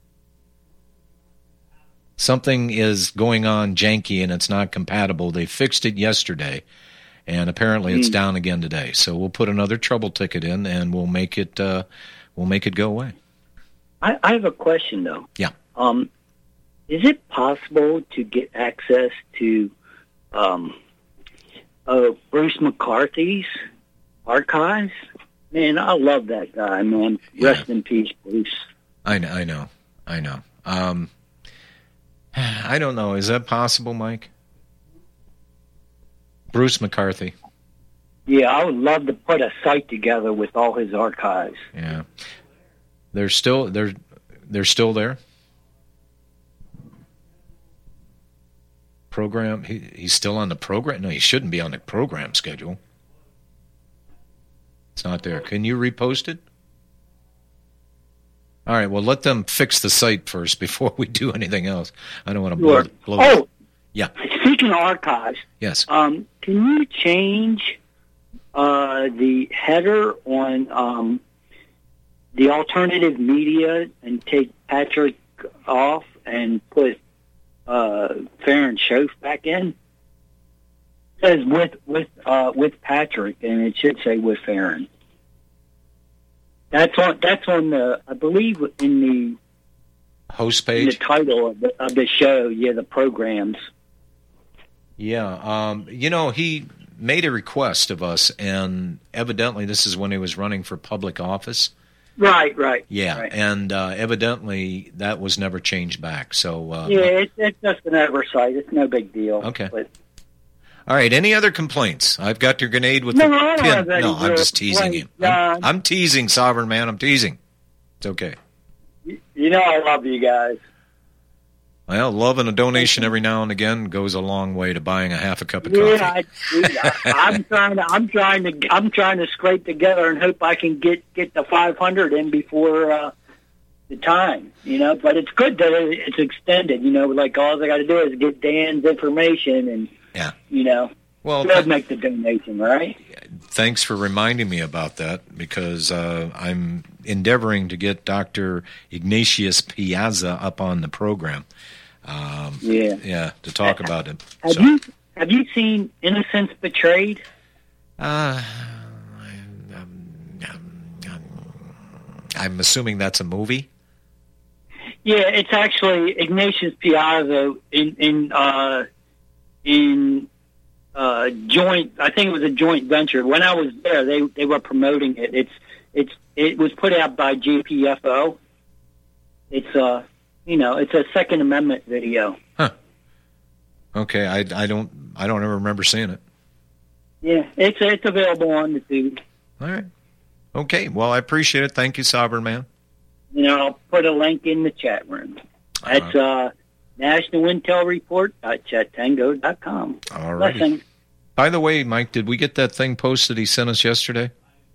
[SPEAKER 2] Something is going on janky and it's not compatible. They fixed it yesterday, and apparently it's mm. down again today. So we'll put another trouble ticket in, and we'll make it uh, we'll make it go away.
[SPEAKER 13] I, I have a question though.
[SPEAKER 2] Yeah.
[SPEAKER 13] Um, is it possible to get access to um, uh, Bruce McCarthy's archives? Man, I love that guy, man.
[SPEAKER 2] Yeah.
[SPEAKER 13] Rest in peace, Bruce.
[SPEAKER 2] I know, I know, I know. Um, I don't know. Is that possible, Mike? Bruce McCarthy.
[SPEAKER 13] Yeah, I would love to put a site together with all his archives.
[SPEAKER 2] Yeah, they're still they're they're still there. Program. He, he's still on the program. No, he shouldn't be on the program schedule. It's not there. Can you repost it? All right. Well, let them fix the site first before we do anything else. I don't want to blow.
[SPEAKER 13] Sure.
[SPEAKER 2] blow
[SPEAKER 13] Oh,
[SPEAKER 2] yeah.
[SPEAKER 13] Speaking of archives,
[SPEAKER 2] Yes.
[SPEAKER 13] um, can you change uh, the header on um, the alternative media and take Patrick off and put uh, Farron Schoaf back in? It says with with uh, with Patrick, and it should say with Farron. That's on. That's on the. I believe in the
[SPEAKER 2] Host
[SPEAKER 13] in the
[SPEAKER 2] page.
[SPEAKER 13] title of the, of the show. Yeah, the programs.
[SPEAKER 2] Yeah. Um, you know, he made a request of us, and evidently this is when he was running for public office.
[SPEAKER 13] Right, right.
[SPEAKER 2] Yeah,
[SPEAKER 13] right.
[SPEAKER 2] and uh, evidently that was never changed back. So, uh,
[SPEAKER 13] Yeah, it's, it's just an oversight. It's no big deal.
[SPEAKER 2] Okay.
[SPEAKER 13] But,
[SPEAKER 2] all right. Any other complaints? I've got your grenade with
[SPEAKER 13] No,
[SPEAKER 2] the
[SPEAKER 13] I don't
[SPEAKER 2] pin.
[SPEAKER 13] have any
[SPEAKER 2] No, I'm
[SPEAKER 13] real
[SPEAKER 2] just teasing you.
[SPEAKER 13] complaints,
[SPEAKER 2] I'm, I'm teasing, Sovereign Man. I'm teasing. It's okay.
[SPEAKER 13] you know, I love you guys.
[SPEAKER 2] Well, love and a donation every now and again goes a long way to buying a half a cup of coffee.
[SPEAKER 13] Yeah, I, I, I'm trying to. I'm trying to. I'm trying to scrape together and hope I can get get the five hundred in before uh, the time. You know, but it's good that it- it's extended. You know, like all I got to do is get Dan's information and
[SPEAKER 2] Yeah.
[SPEAKER 13] you know,
[SPEAKER 2] Well,
[SPEAKER 13] they'll make the donation, right?
[SPEAKER 2] Thanks for reminding me about that, because uh, I'm endeavoring to get Doctor Ignatius Piazza up on the program. Um,
[SPEAKER 13] Yeah.
[SPEAKER 2] Yeah, to talk about him.
[SPEAKER 13] Have
[SPEAKER 2] So,
[SPEAKER 13] you have you seen Innocence Betrayed?
[SPEAKER 2] uh, I'm assuming that's a movie.
[SPEAKER 13] Yeah, it's actually Ignatius Piazza in in uh, in uh, joint. I think it was a joint venture. When I was there, they they were promoting it. It's it's it was put out by G P F O. It's uh you know it's a Second Amendment video.
[SPEAKER 2] Okay, I, I don't I don't ever remember seeing it.
[SPEAKER 13] Yeah, it's it's available on the tube.
[SPEAKER 2] All right. Okay, well, I appreciate it. Thank you, Sovereign Man.
[SPEAKER 13] You know, I'll put a link in the chat room. That's uh, national intel report dot chat tango dot com.
[SPEAKER 2] All right. By the way, Mike, did we get that thing posted he sent us yesterday?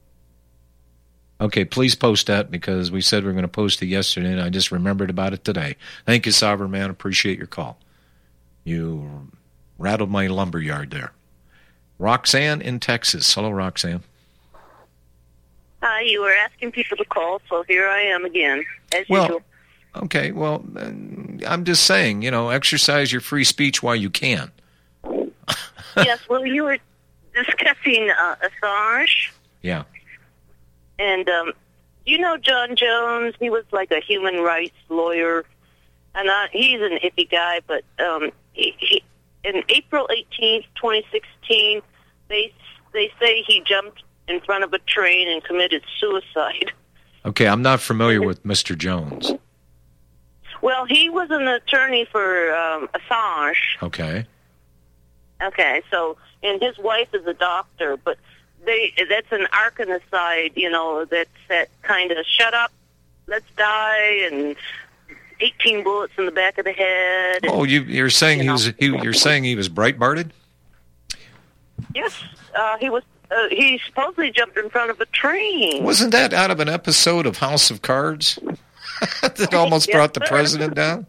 [SPEAKER 2] Okay, please post that, because we said we were going to post it yesterday, and I just remembered about it today. Thank you, Sovereign Man. Appreciate your call. You rattled my lumberyard there. Roxanne in Texas. Hello, Roxanne.
[SPEAKER 14] Hi, you were asking people to call, so here I am again, as
[SPEAKER 2] Well,
[SPEAKER 14] usual.
[SPEAKER 2] Okay, well, uh, I'm just saying, you know, exercise your free speech while you can.
[SPEAKER 14] Yes, well, you were discussing uh, Assange,
[SPEAKER 2] Yeah.
[SPEAKER 14] and um, you know John Jones. He was like a human rights lawyer, and uh, he's an iffy guy, but um, he, he, in April eighteenth, twenty sixteen, they they say he jumped in front of a train and committed suicide.
[SPEAKER 2] Okay, I'm not familiar with Mister Jones.
[SPEAKER 14] Well, he was an attorney for um, Assange.
[SPEAKER 2] Okay.
[SPEAKER 14] Okay, so, and his wife is a doctor, but they that's an arcanicide, you know, that's that kind of shut up, let's die, and eighteen bullets in the back of the head. And,
[SPEAKER 2] Oh, you, you're saying
[SPEAKER 14] you
[SPEAKER 2] he
[SPEAKER 14] know.
[SPEAKER 2] was he, you're saying he was Breitbarted?
[SPEAKER 14] Yes, uh, he was, uh, he supposedly jumped in front of a train.
[SPEAKER 2] Wasn't that out of an episode of House of Cards that almost
[SPEAKER 14] Yes,
[SPEAKER 2] brought the
[SPEAKER 14] sir.
[SPEAKER 2] president down?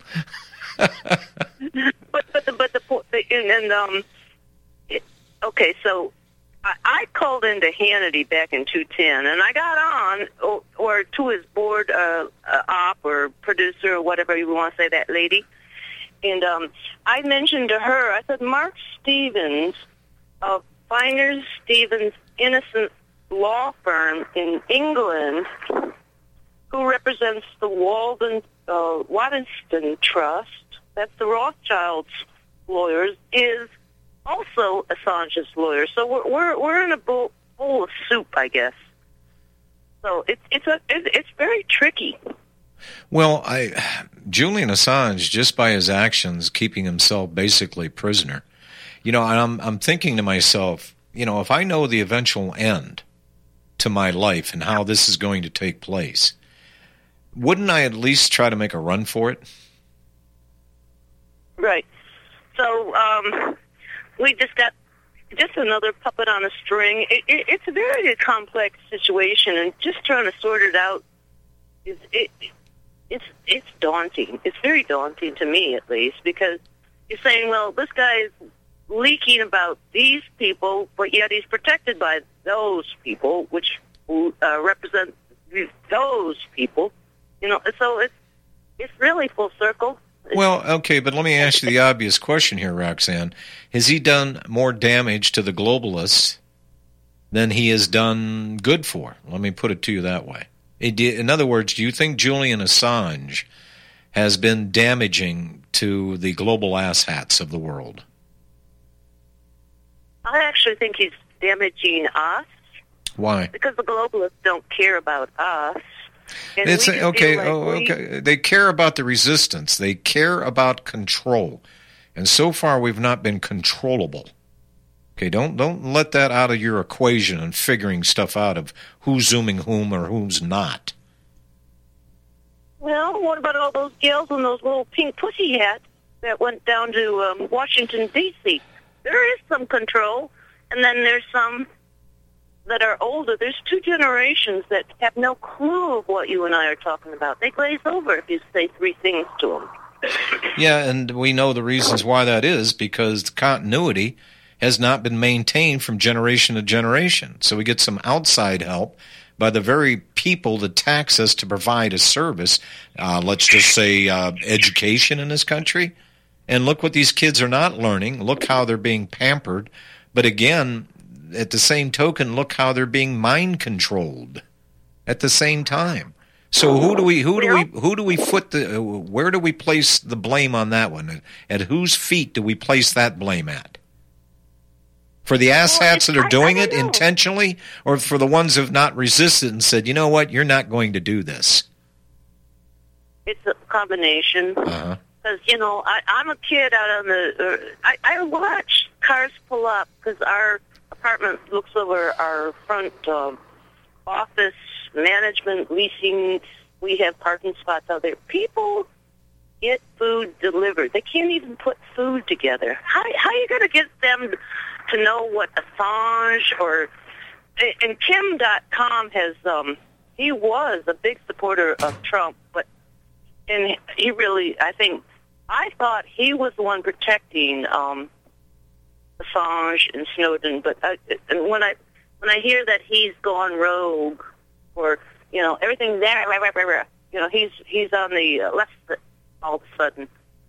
[SPEAKER 14] But, but, the, but the, po- the and, and um, it, okay, so I, I called into Hannity back in two ten, and I got on, or, or to his board uh, uh, op or producer or whatever you want to say, that lady, and um, I mentioned to her, I said, Mark Stevens of Finer Stevens Innocent Law Firm in England, who represents the Walden uh, Waddesdon Trust, that's the Rothschilds' lawyers, is also Assange's lawyer. So we're we're, we're in a bowl, bowl of soup, I guess. So it's it's a it's, it's very tricky.
[SPEAKER 2] Well, I Julian Assange, just by his actions, keeping himself basically prisoner. You know, I'm I'm thinking to myself, you know, if I know the eventual end to my life and how this is going to take place, wouldn't I at least try to make a run for it?
[SPEAKER 14] Right. So um, we just got just another puppet on a string. It, it, it's a very complex situation, and just trying to sort it out is it. It's it's daunting. It's very daunting to me, at least, because you're saying, well, this guy is leaking about these people, but yet he's protected by those people, which uh, represent those people. You know, so it's it's really full circle.
[SPEAKER 2] Well, okay, but let me ask you the obvious question here, Roxanne. Has he done more damage to the globalists than he has done good for? Let me put it to you that way. In other words, do you think Julian Assange has been damaging to the global asshats of the world?
[SPEAKER 14] I actually think he's damaging us.
[SPEAKER 2] Why?
[SPEAKER 14] Because the globalists don't care about us. And
[SPEAKER 2] it's
[SPEAKER 14] we
[SPEAKER 2] okay.
[SPEAKER 14] like
[SPEAKER 2] Oh,
[SPEAKER 14] we,
[SPEAKER 2] okay. They care about the resistance. They care about control, and so far we've not been controllable. Okay, don't don't let that out of your equation and figuring stuff out of who's zooming whom or who's not.
[SPEAKER 14] Well, what about all those gals in those little pink pussy hats that went down to um, Washington, D C? There is some control, and then there's some that are older. There's two generations that have no clue of what you and I are talking about. They glaze over if you say three things to them.
[SPEAKER 2] Yeah, and we know the reasons why that is, because the continuity has not been maintained from generation to generation. So we get some outside help by the very people that tax us to provide a service, uh, let's just say uh, education in this country. And look what these kids are not learning. Look how they're being pampered. But again, at the same token, look how they're being mind controlled at the same time. So who do we who do we who do we foot the where do we place the blame on that one? At whose feet do we place that blame at? For the asshats that are doing it intentionally, or for the ones who have not resisted and said, you know what, you're not going to do this?
[SPEAKER 14] It's a combination.
[SPEAKER 2] Uh-huh.
[SPEAKER 14] Because, you know, I, I'm a kid out on the... Uh, I, I watch cars pull up because our apartment looks over our front um, office, management, leasing. We have parking spots out there. People get food delivered. They can't even put food together. How, how are you going to get them to know what Assange or... And Kim dot com has... Um, he was a big supporter of Trump, but... And he really, I think... I thought he was the one protecting um, Assange and Snowden, but I, and when I when I hear that he's gone rogue, or you know everything there, you know he's he's on the left all of a sudden,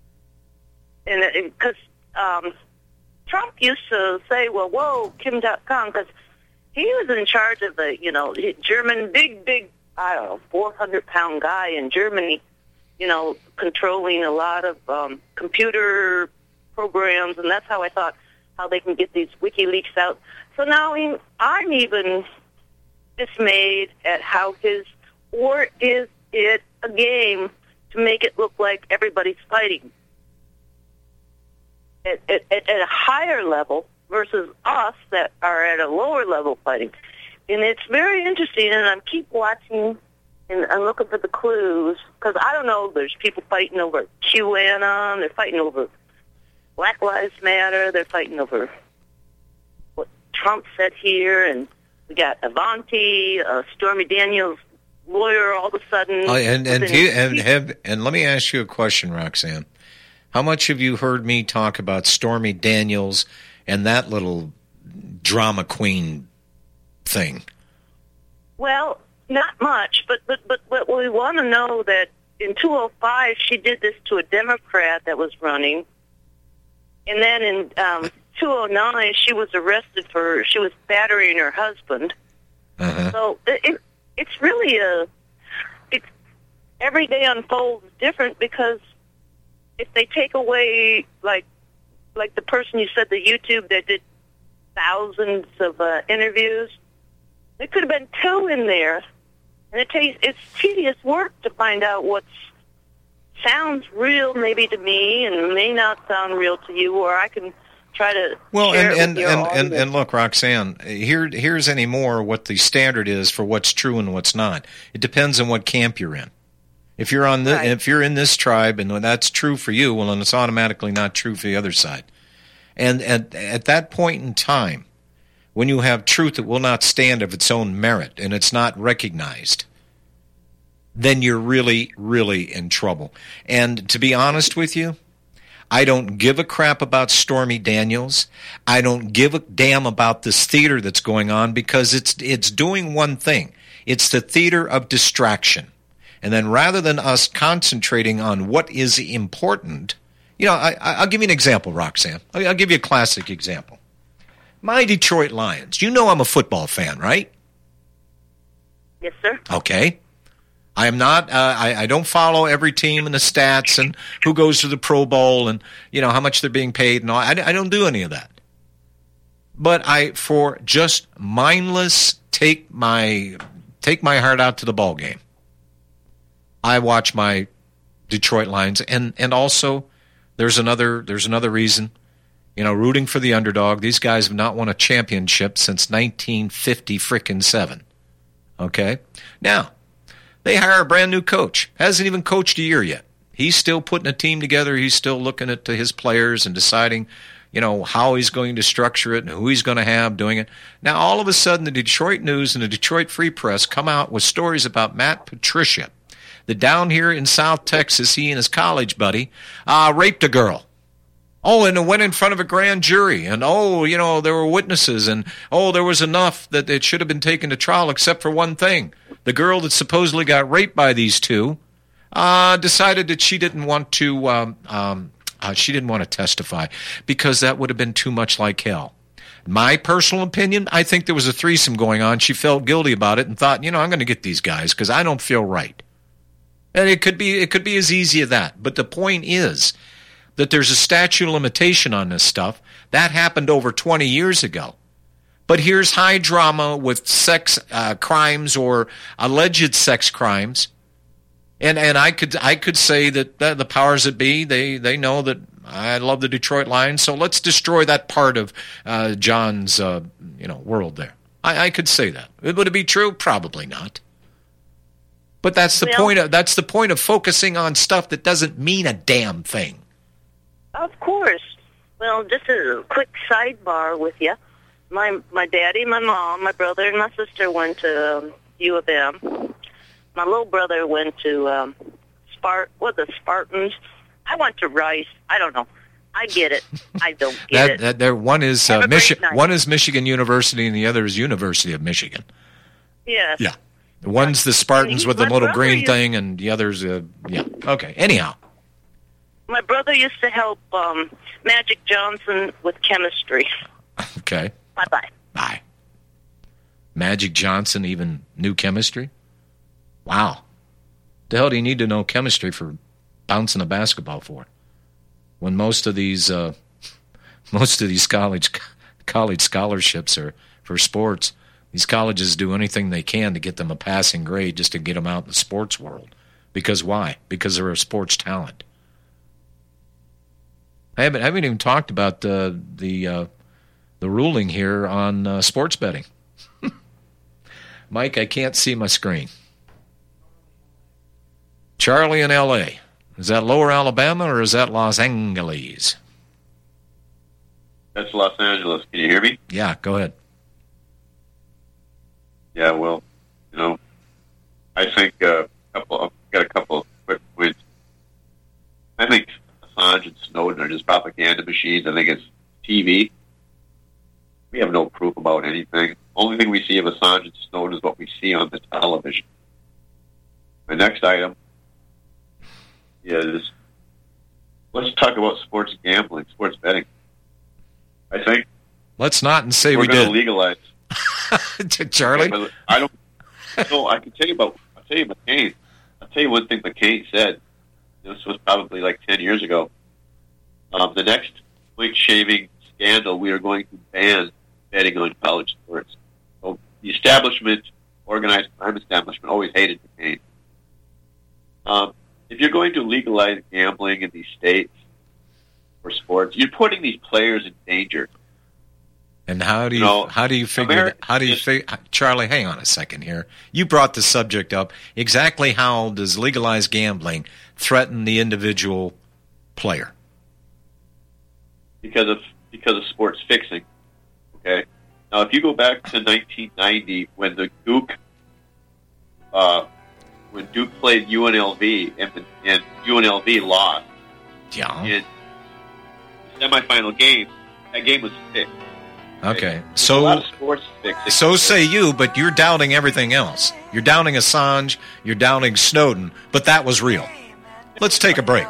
[SPEAKER 14] and because um, Trump used to say, "Well, whoa, Kim dot com," because he was in charge of the you know German big big I don't know four hundred pound guy in Germany. You know, controlling a lot of um, computer programs, and that's how I thought how they can get these WikiLeaks out. So now I'm, I'm even dismayed at how his, or is it a game to make it look like everybody's fighting at, at, at a higher level versus us that are at a lower level fighting? And it's very interesting, and I keep watching and I'm looking for the clues, because I don't know, there's people fighting over QAnon, they're fighting over Black Lives Matter, they're fighting over what Trump said here, and we got Avanti, uh, Stormy Daniels' lawyer all of a sudden.
[SPEAKER 2] Uh, and and, he, and, have, and let me ask you a question, Roxanne. How much have you heard me talk about Stormy Daniels and that little drama queen thing?
[SPEAKER 14] Well, not much, but, but, but, but we want to know that in two oh five she did this to a Democrat that was running. And then in um, two oh nine she was arrested for, she was battering her husband.
[SPEAKER 2] Uh-huh.
[SPEAKER 14] So it, it, it's really a, it's, every day unfolds different because if they take away, like, like the person you said, the YouTube that did thousands of uh, interviews, there could have been two in there. And it takes, it's tedious work to find out what sounds real maybe to me and may not sound real to you, or I can try to
[SPEAKER 2] well,
[SPEAKER 14] share
[SPEAKER 2] and
[SPEAKER 14] it
[SPEAKER 2] and
[SPEAKER 14] with your
[SPEAKER 2] and,
[SPEAKER 14] audience.
[SPEAKER 2] and and look, Roxanne, here here's any more what the standard is for what's true and what's not. It depends on what camp you're in. If you're on the,
[SPEAKER 14] Right.
[SPEAKER 2] if you're in this tribe and that's true for you, well, then it's automatically not true for the other side. And at at that point in time, when you have truth that will not stand of its own merit and it's not recognized, then you're really, really in trouble. And to be honest with you, I don't give a crap about Stormy Daniels. I don't give a damn about this theater that's going on because it's it's doing one thing. It's the theater of distraction. And then rather than us concentrating on what is important, you know, I, I'll give you an example, Roxanne. I'll, I'll give you a classic example. My Detroit Lions. You know I'm a football fan, right?
[SPEAKER 14] Yes, sir.
[SPEAKER 2] Okay. I am not, uh, I, I don't follow every team and the stats and who goes to the Pro Bowl and, you know, how much they're being paid and all. I, I don't do any of that. But I, for just mindless, take my, take my heart out to the ball game, I watch my Detroit Lions. And, and also, there's another, there's another reason, you know, rooting for the underdog. These guys have not won a championship since nineteen fifty frickin' seven. Okay? Now, they hire a brand new coach. Hasn't even coached a year yet. He's still putting a team together. He's still looking at his players and deciding, you know, how he's going to structure it and who he's going to have doing it. Now, all of a sudden, the Detroit News and the Detroit Free Press come out with stories about Matt Patricia, that down here in South Texas, he and his college buddy uh, raped a girl. Oh, and it went in front of a grand jury. And, oh, you know, there were witnesses. And, oh, there was enough that it should have been taken to trial except for one thing. The girl that supposedly got raped by these two uh, decided that she didn't want to um, um, uh, she didn't want to testify because that would have been too much like hell. My personal opinion, I think there was a threesome going on. She felt guilty about it and thought, you know, I'm going to get these guys because I don't feel right. And it could be it could be as easy as that. But the point is that there's a statute of limitation on this stuff. That happened over twenty years ago. But here's high drama with sex uh, crimes or alleged sex crimes. And and I could I could say that the powers that be, they, they know that I love the Detroit Lions, so let's destroy that part of uh, John's uh, you know world there. I, I could say that. Would it be true? Probably not. But that's the
[SPEAKER 14] Well,
[SPEAKER 2] point of that's the point of focusing on stuff that doesn't mean a damn thing.
[SPEAKER 14] Of course. Well, just a quick sidebar with you. My my daddy, my mom, my brother, and my sister went to um, U of M. My little brother went to um, Spart. What the Spartans? I went to Rice. I don't know. I get it. I don't get
[SPEAKER 2] That,
[SPEAKER 14] it.
[SPEAKER 2] that there one is
[SPEAKER 14] Have
[SPEAKER 2] uh,
[SPEAKER 14] a great
[SPEAKER 2] Michi-
[SPEAKER 14] night.
[SPEAKER 2] one is Michigan University and the other is University of Michigan.
[SPEAKER 14] Yes.
[SPEAKER 2] Yeah. One's the Spartans
[SPEAKER 14] He-
[SPEAKER 2] with the
[SPEAKER 14] my
[SPEAKER 2] little
[SPEAKER 14] brother
[SPEAKER 2] green
[SPEAKER 14] used-
[SPEAKER 2] thing, and the other's uh, yeah. Okay. Anyhow,
[SPEAKER 14] My brother used to help um, Magic Johnson with chemistry.
[SPEAKER 2] okay.
[SPEAKER 14] Bye bye.
[SPEAKER 2] Bye. Magic Johnson even knew chemistry? Wow. The hell do you need to know chemistry for bouncing a basketball for? When most of these uh, most of these college college scholarships are for sports, these colleges do anything they can to get them a passing grade just to get them out in the sports world. Because why? Because they're a sports talent. I haven't, I haven't even talked about the the uh, the ruling here on uh, sports betting. Mike, I can't see my screen. Charlie in L A. Is that Lower Alabama or is that Los Angeles?
[SPEAKER 15] That's Los Angeles. Can you hear me?
[SPEAKER 2] Yeah, go ahead.
[SPEAKER 15] Yeah, well, you know, I think uh, a couple. I've got a couple of quick points. I think Assange and Snowden are just propaganda machines. I think it's T V. We have no proof about anything. Only thing we see of Assange and Snowden is what we see on the television. My next item is, let's talk about sports gambling, sports betting. I think
[SPEAKER 2] Let's not and say
[SPEAKER 15] we're
[SPEAKER 2] we
[SPEAKER 15] going
[SPEAKER 2] did.
[SPEAKER 15] to legalize.
[SPEAKER 2] Charlie?
[SPEAKER 15] Yeah, but I don't. So I can tell you about. I'll tell you McCain. I'll tell you one thing McCain said this was probably like ten years ago. Um, the next point shaving scandal, we are going to ban betting on college sports. So the establishment, organized crime establishment, always hated cocaine. Um, if you're going to legalize gambling in these states for sports, you're putting these players in danger.
[SPEAKER 2] And how do you,
[SPEAKER 15] you know,
[SPEAKER 2] how do you figure
[SPEAKER 15] America,
[SPEAKER 2] how do you fig- Charlie, hang on a second here. You brought the subject up. Exactly how does legalized gambling threaten the individual player?
[SPEAKER 15] Because of because of sports fixing. Okay. Now, if you go back to nineteen ninety when the Duke uh, when Duke played U N L V and, and U N L V lost
[SPEAKER 2] yeah.
[SPEAKER 15] in the semifinal game, that game was fixed.
[SPEAKER 2] Okay,
[SPEAKER 15] There's
[SPEAKER 2] so
[SPEAKER 15] a lot of sports fixing.
[SPEAKER 2] so say you, but you're doubting everything else. You're doubting Assange, you're doubting Snowden, but that was real. Let's take a break.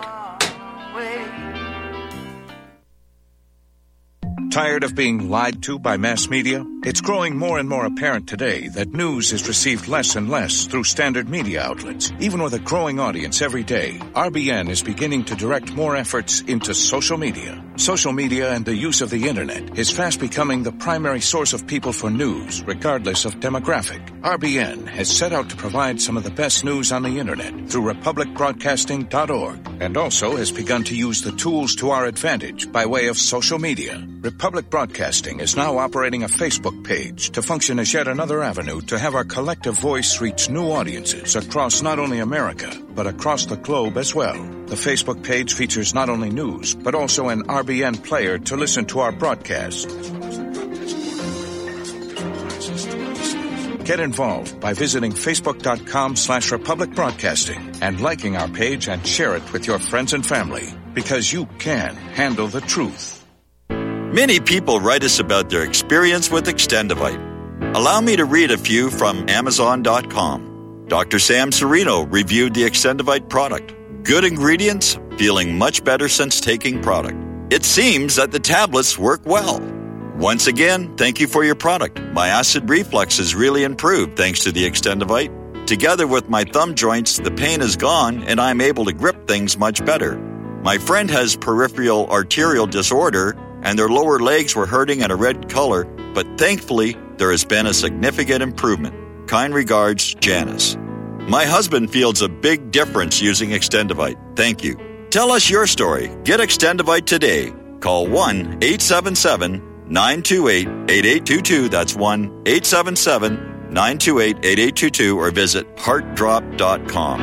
[SPEAKER 16] Tired of being lied to by mass media? It's growing more and more apparent today that news is received less and less through standard media outlets. Even with a growing audience every day, R B N is beginning to direct more efforts into social media. Social media and the use of the internet is fast becoming the primary source of people for news, regardless of demographic. R B N has set out to provide some of the best news on the internet through republic broadcasting dot org, and also has begun to use the tools to our advantage by way of social media. Republic Broadcasting is now operating a Facebook page to function as yet another avenue to have our collective voice reach new audiences across not only America, but across the globe as well. The Facebook page features not only news, but also an R B N player to listen to our broadcast. Get involved by visiting facebook.com slash Republic Broadcasting and liking our page and share it with your friends and family, because you can handle the truth.
[SPEAKER 17] Many people write us about their experience with Extendivite. Allow me to read a few from Amazon dot com. Doctor Sam Serino reviewed the Extendivite product. Good ingredients, feeling much better since taking product. It seems that the tablets work well. Once again, thank you for your product. My acid reflux has really improved thanks to the Extendivite. Together with my thumb joints, the pain is gone and I'm able to grip things much better. My friend has peripheral arterial disorder and their lower legs were hurting in a red color, but thankfully, there has been a significant improvement. Kind regards, Janice. My husband feels a big difference using Extendivite. Thank you. Tell us your story. Get Extendivite today. Call one eight seven seven, nine two eight, eight eight two two. That's one eight seven seven, nine two eight, eight eight two two or visit heart drop dot com.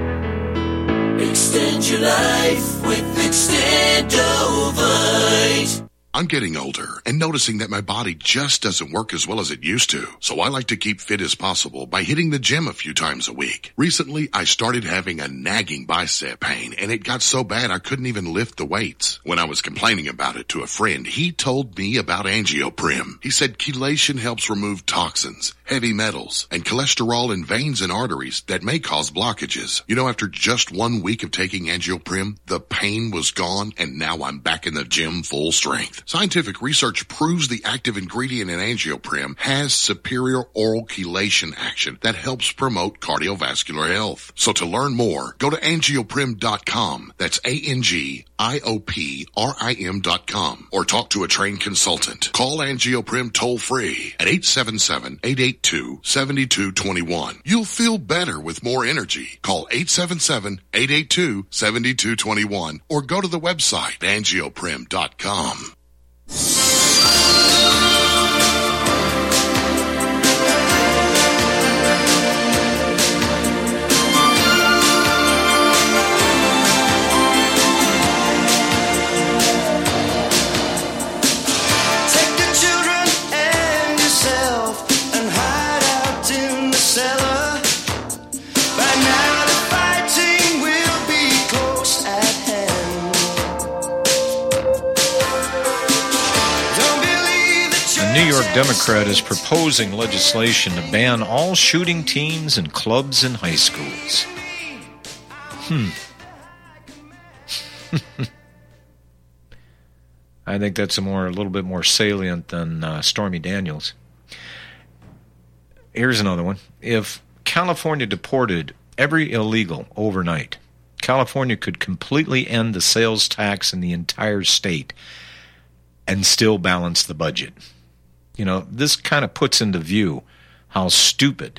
[SPEAKER 18] Extend your life with Extendivite.
[SPEAKER 19] I'm getting older and noticing that my body just doesn't work as well as it used to. So I like to keep fit as possible by hitting the gym a few times a week. Recently, I started having a nagging bicep pain and it got so bad I couldn't even lift the weights. When I was complaining about it to a friend, he told me about Angioprim. He said chelation helps remove toxins, heavy metals, and cholesterol in veins and arteries that may cause blockages. You know, after just one week of taking Angioprim, the pain was gone and now I'm back in the gym full strength. Scientific research proves the active ingredient in Angioprim has superior oral chelation action that helps promote cardiovascular health. So to learn more, go to angioprim dot com. That's A N G I O P R I M dot com. Or talk to a trained consultant. Call Angioprim toll free at eight seven seven, eight eight two, seven two two one. You'll feel better with more energy. Call eight seven seven, eight eight two, seven two two one or go to the website angioprim dot com.
[SPEAKER 2] New York Democrat is proposing legislation to ban all shooting teams and clubs in high schools. Hmm. I think that's a more, a little bit more salient than uh, Stormy Daniels. Here's another one. If California deported every illegal overnight, California could completely end the sales tax in the entire state and still balance the budget. You know, this kind of puts into view how stupid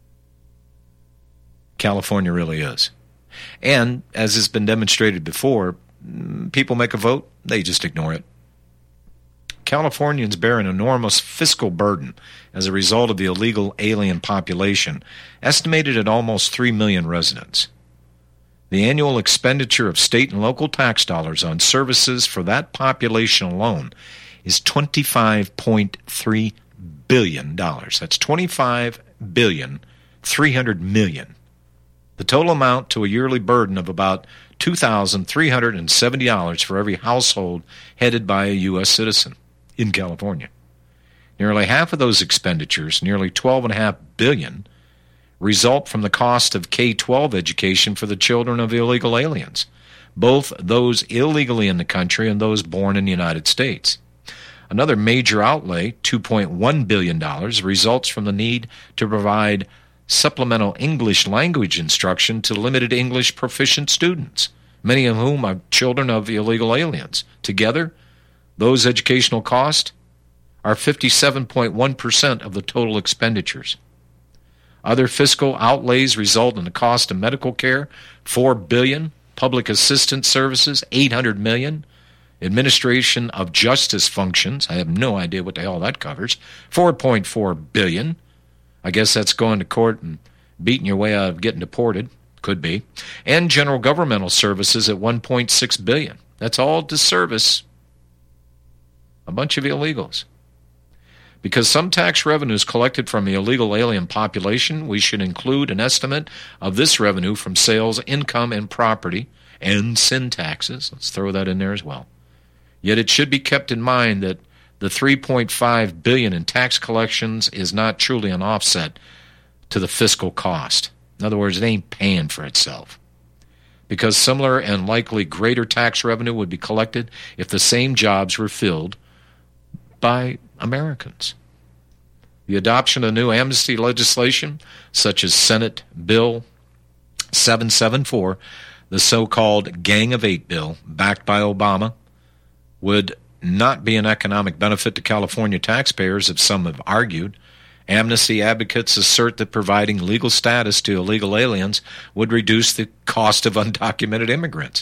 [SPEAKER 2] California really is. And, as has been demonstrated before, people make a vote, they just ignore it. Californians bear an enormous fiscal burden as a result of the illegal alien population, estimated at almost three million residents. The annual expenditure of state and local tax dollars on services for that population alone is twenty-five point three billion dollars. That's twenty-five billion dollars, three hundred million dollars. The total amount to a yearly burden of about two thousand three hundred seventy dollars for every household headed by a U S citizen in California. Nearly half of those expenditures, nearly twelve point five billion dollars, result from the cost of K twelve education for the children of illegal aliens, both those illegally in the country and those born in the United States. Another major outlay, two point one billion dollars, results from the need to provide supplemental English language instruction to limited English proficient students, many of whom are children of illegal aliens. Together, those educational costs are fifty-seven point one percent of the total expenditures. Other fiscal outlays result in the cost of medical care, four billion dollars, public assistance services, eight hundred million dollars, administration of justice functions, I have no idea what the hell that covers, four point four billion dollars. I guess that's going to court and beating your way out of getting deported. Could be. And general governmental services at one point six billion dollars. That's all to service a bunch of illegals. Because some tax revenues collected from the illegal alien population, we should include an estimate of this revenue from sales, income, and property, and sin taxes. Let's throw that in there as well. Yet it should be kept in mind that the three point five billion dollars in tax collections is not truly an offset to the fiscal cost. In other words, it ain't paying for itself. Because similar and likely greater tax revenue would be collected if the same jobs were filled by Americans. The adoption of new amnesty legislation, such as Senate Bill seven seventy-four, the so-called Gang of Eight bill, backed by Obama, would not be an economic benefit to California taxpayers, as some have argued. Amnesty advocates assert that providing legal status to illegal aliens would reduce the cost of undocumented immigrants.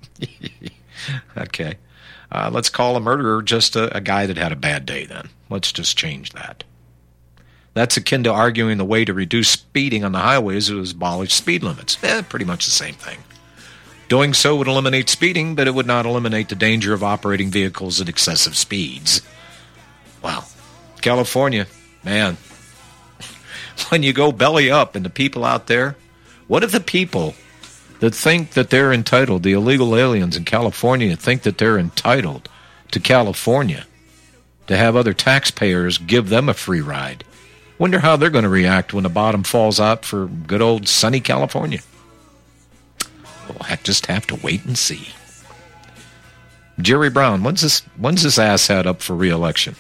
[SPEAKER 2] Okay. Uh, let's call a murderer just a, a guy that had a bad day then. Let's just change that. That's akin to arguing the way to reduce speeding on the highways is abolish speed limits. Eh, pretty much the same thing. Doing so would eliminate speeding, but it would not eliminate the danger of operating vehicles at excessive speeds. Wow. California, man. When you go belly up and the people out there, what if the people that think that they're entitled, the illegal aliens in California think that they're entitled to California, to have other taxpayers give them a free ride? Wonder how they're going to react when the bottom falls out for good old sunny California. We'll just have to wait and see. Jerry Brown, when's this, when's this asshat up for re-election?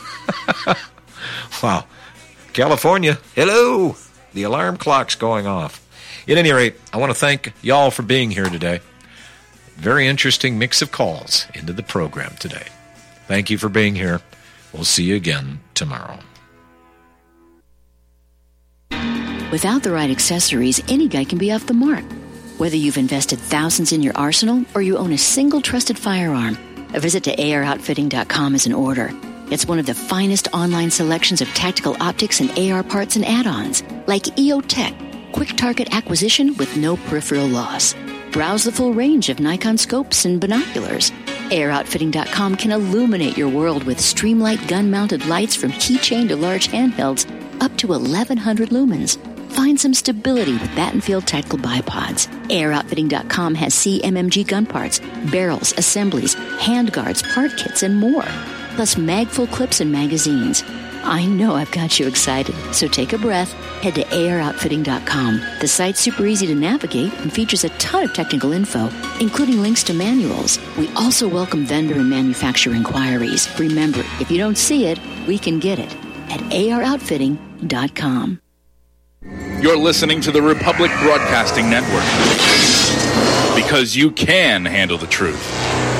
[SPEAKER 2] Wow. California, hello! The alarm clock's going off. At any rate, I want to thank y'all for being here today. Very interesting mix of calls into the program today. Thank you for being here. We'll see you again tomorrow.
[SPEAKER 10] Without the right accessories, any guy can be off the mark. Whether you've invested thousands in your arsenal or you own a single trusted firearm, a visit to A R outfitting dot com is in order. It's one of the finest online selections of tactical optics and A R parts and add-ons, like E O Tech, quick target acquisition with no peripheral loss. Browse the full range of Nikon scopes and binoculars. A R outfitting dot com can illuminate your world with Streamlight gun-mounted lights from keychain to large handhelds up to eleven hundred lumens. Find some stability with Battenfield Tactical Bipods. A R outfitting dot com has C M M G gun parts, barrels, assemblies, handguards, part kits, and more. Plus magful clips and magazines. I know I've got you excited, so take a breath. Head to A R outfitting dot com. The site's super easy to navigate and features a ton of technical info, including links to manuals. We also welcome vendor and manufacturer inquiries. Remember, if you don't see it, we can get it at A R outfitting dot com.
[SPEAKER 20] You're listening to the Republic Broadcasting Network. because you can handle the truth.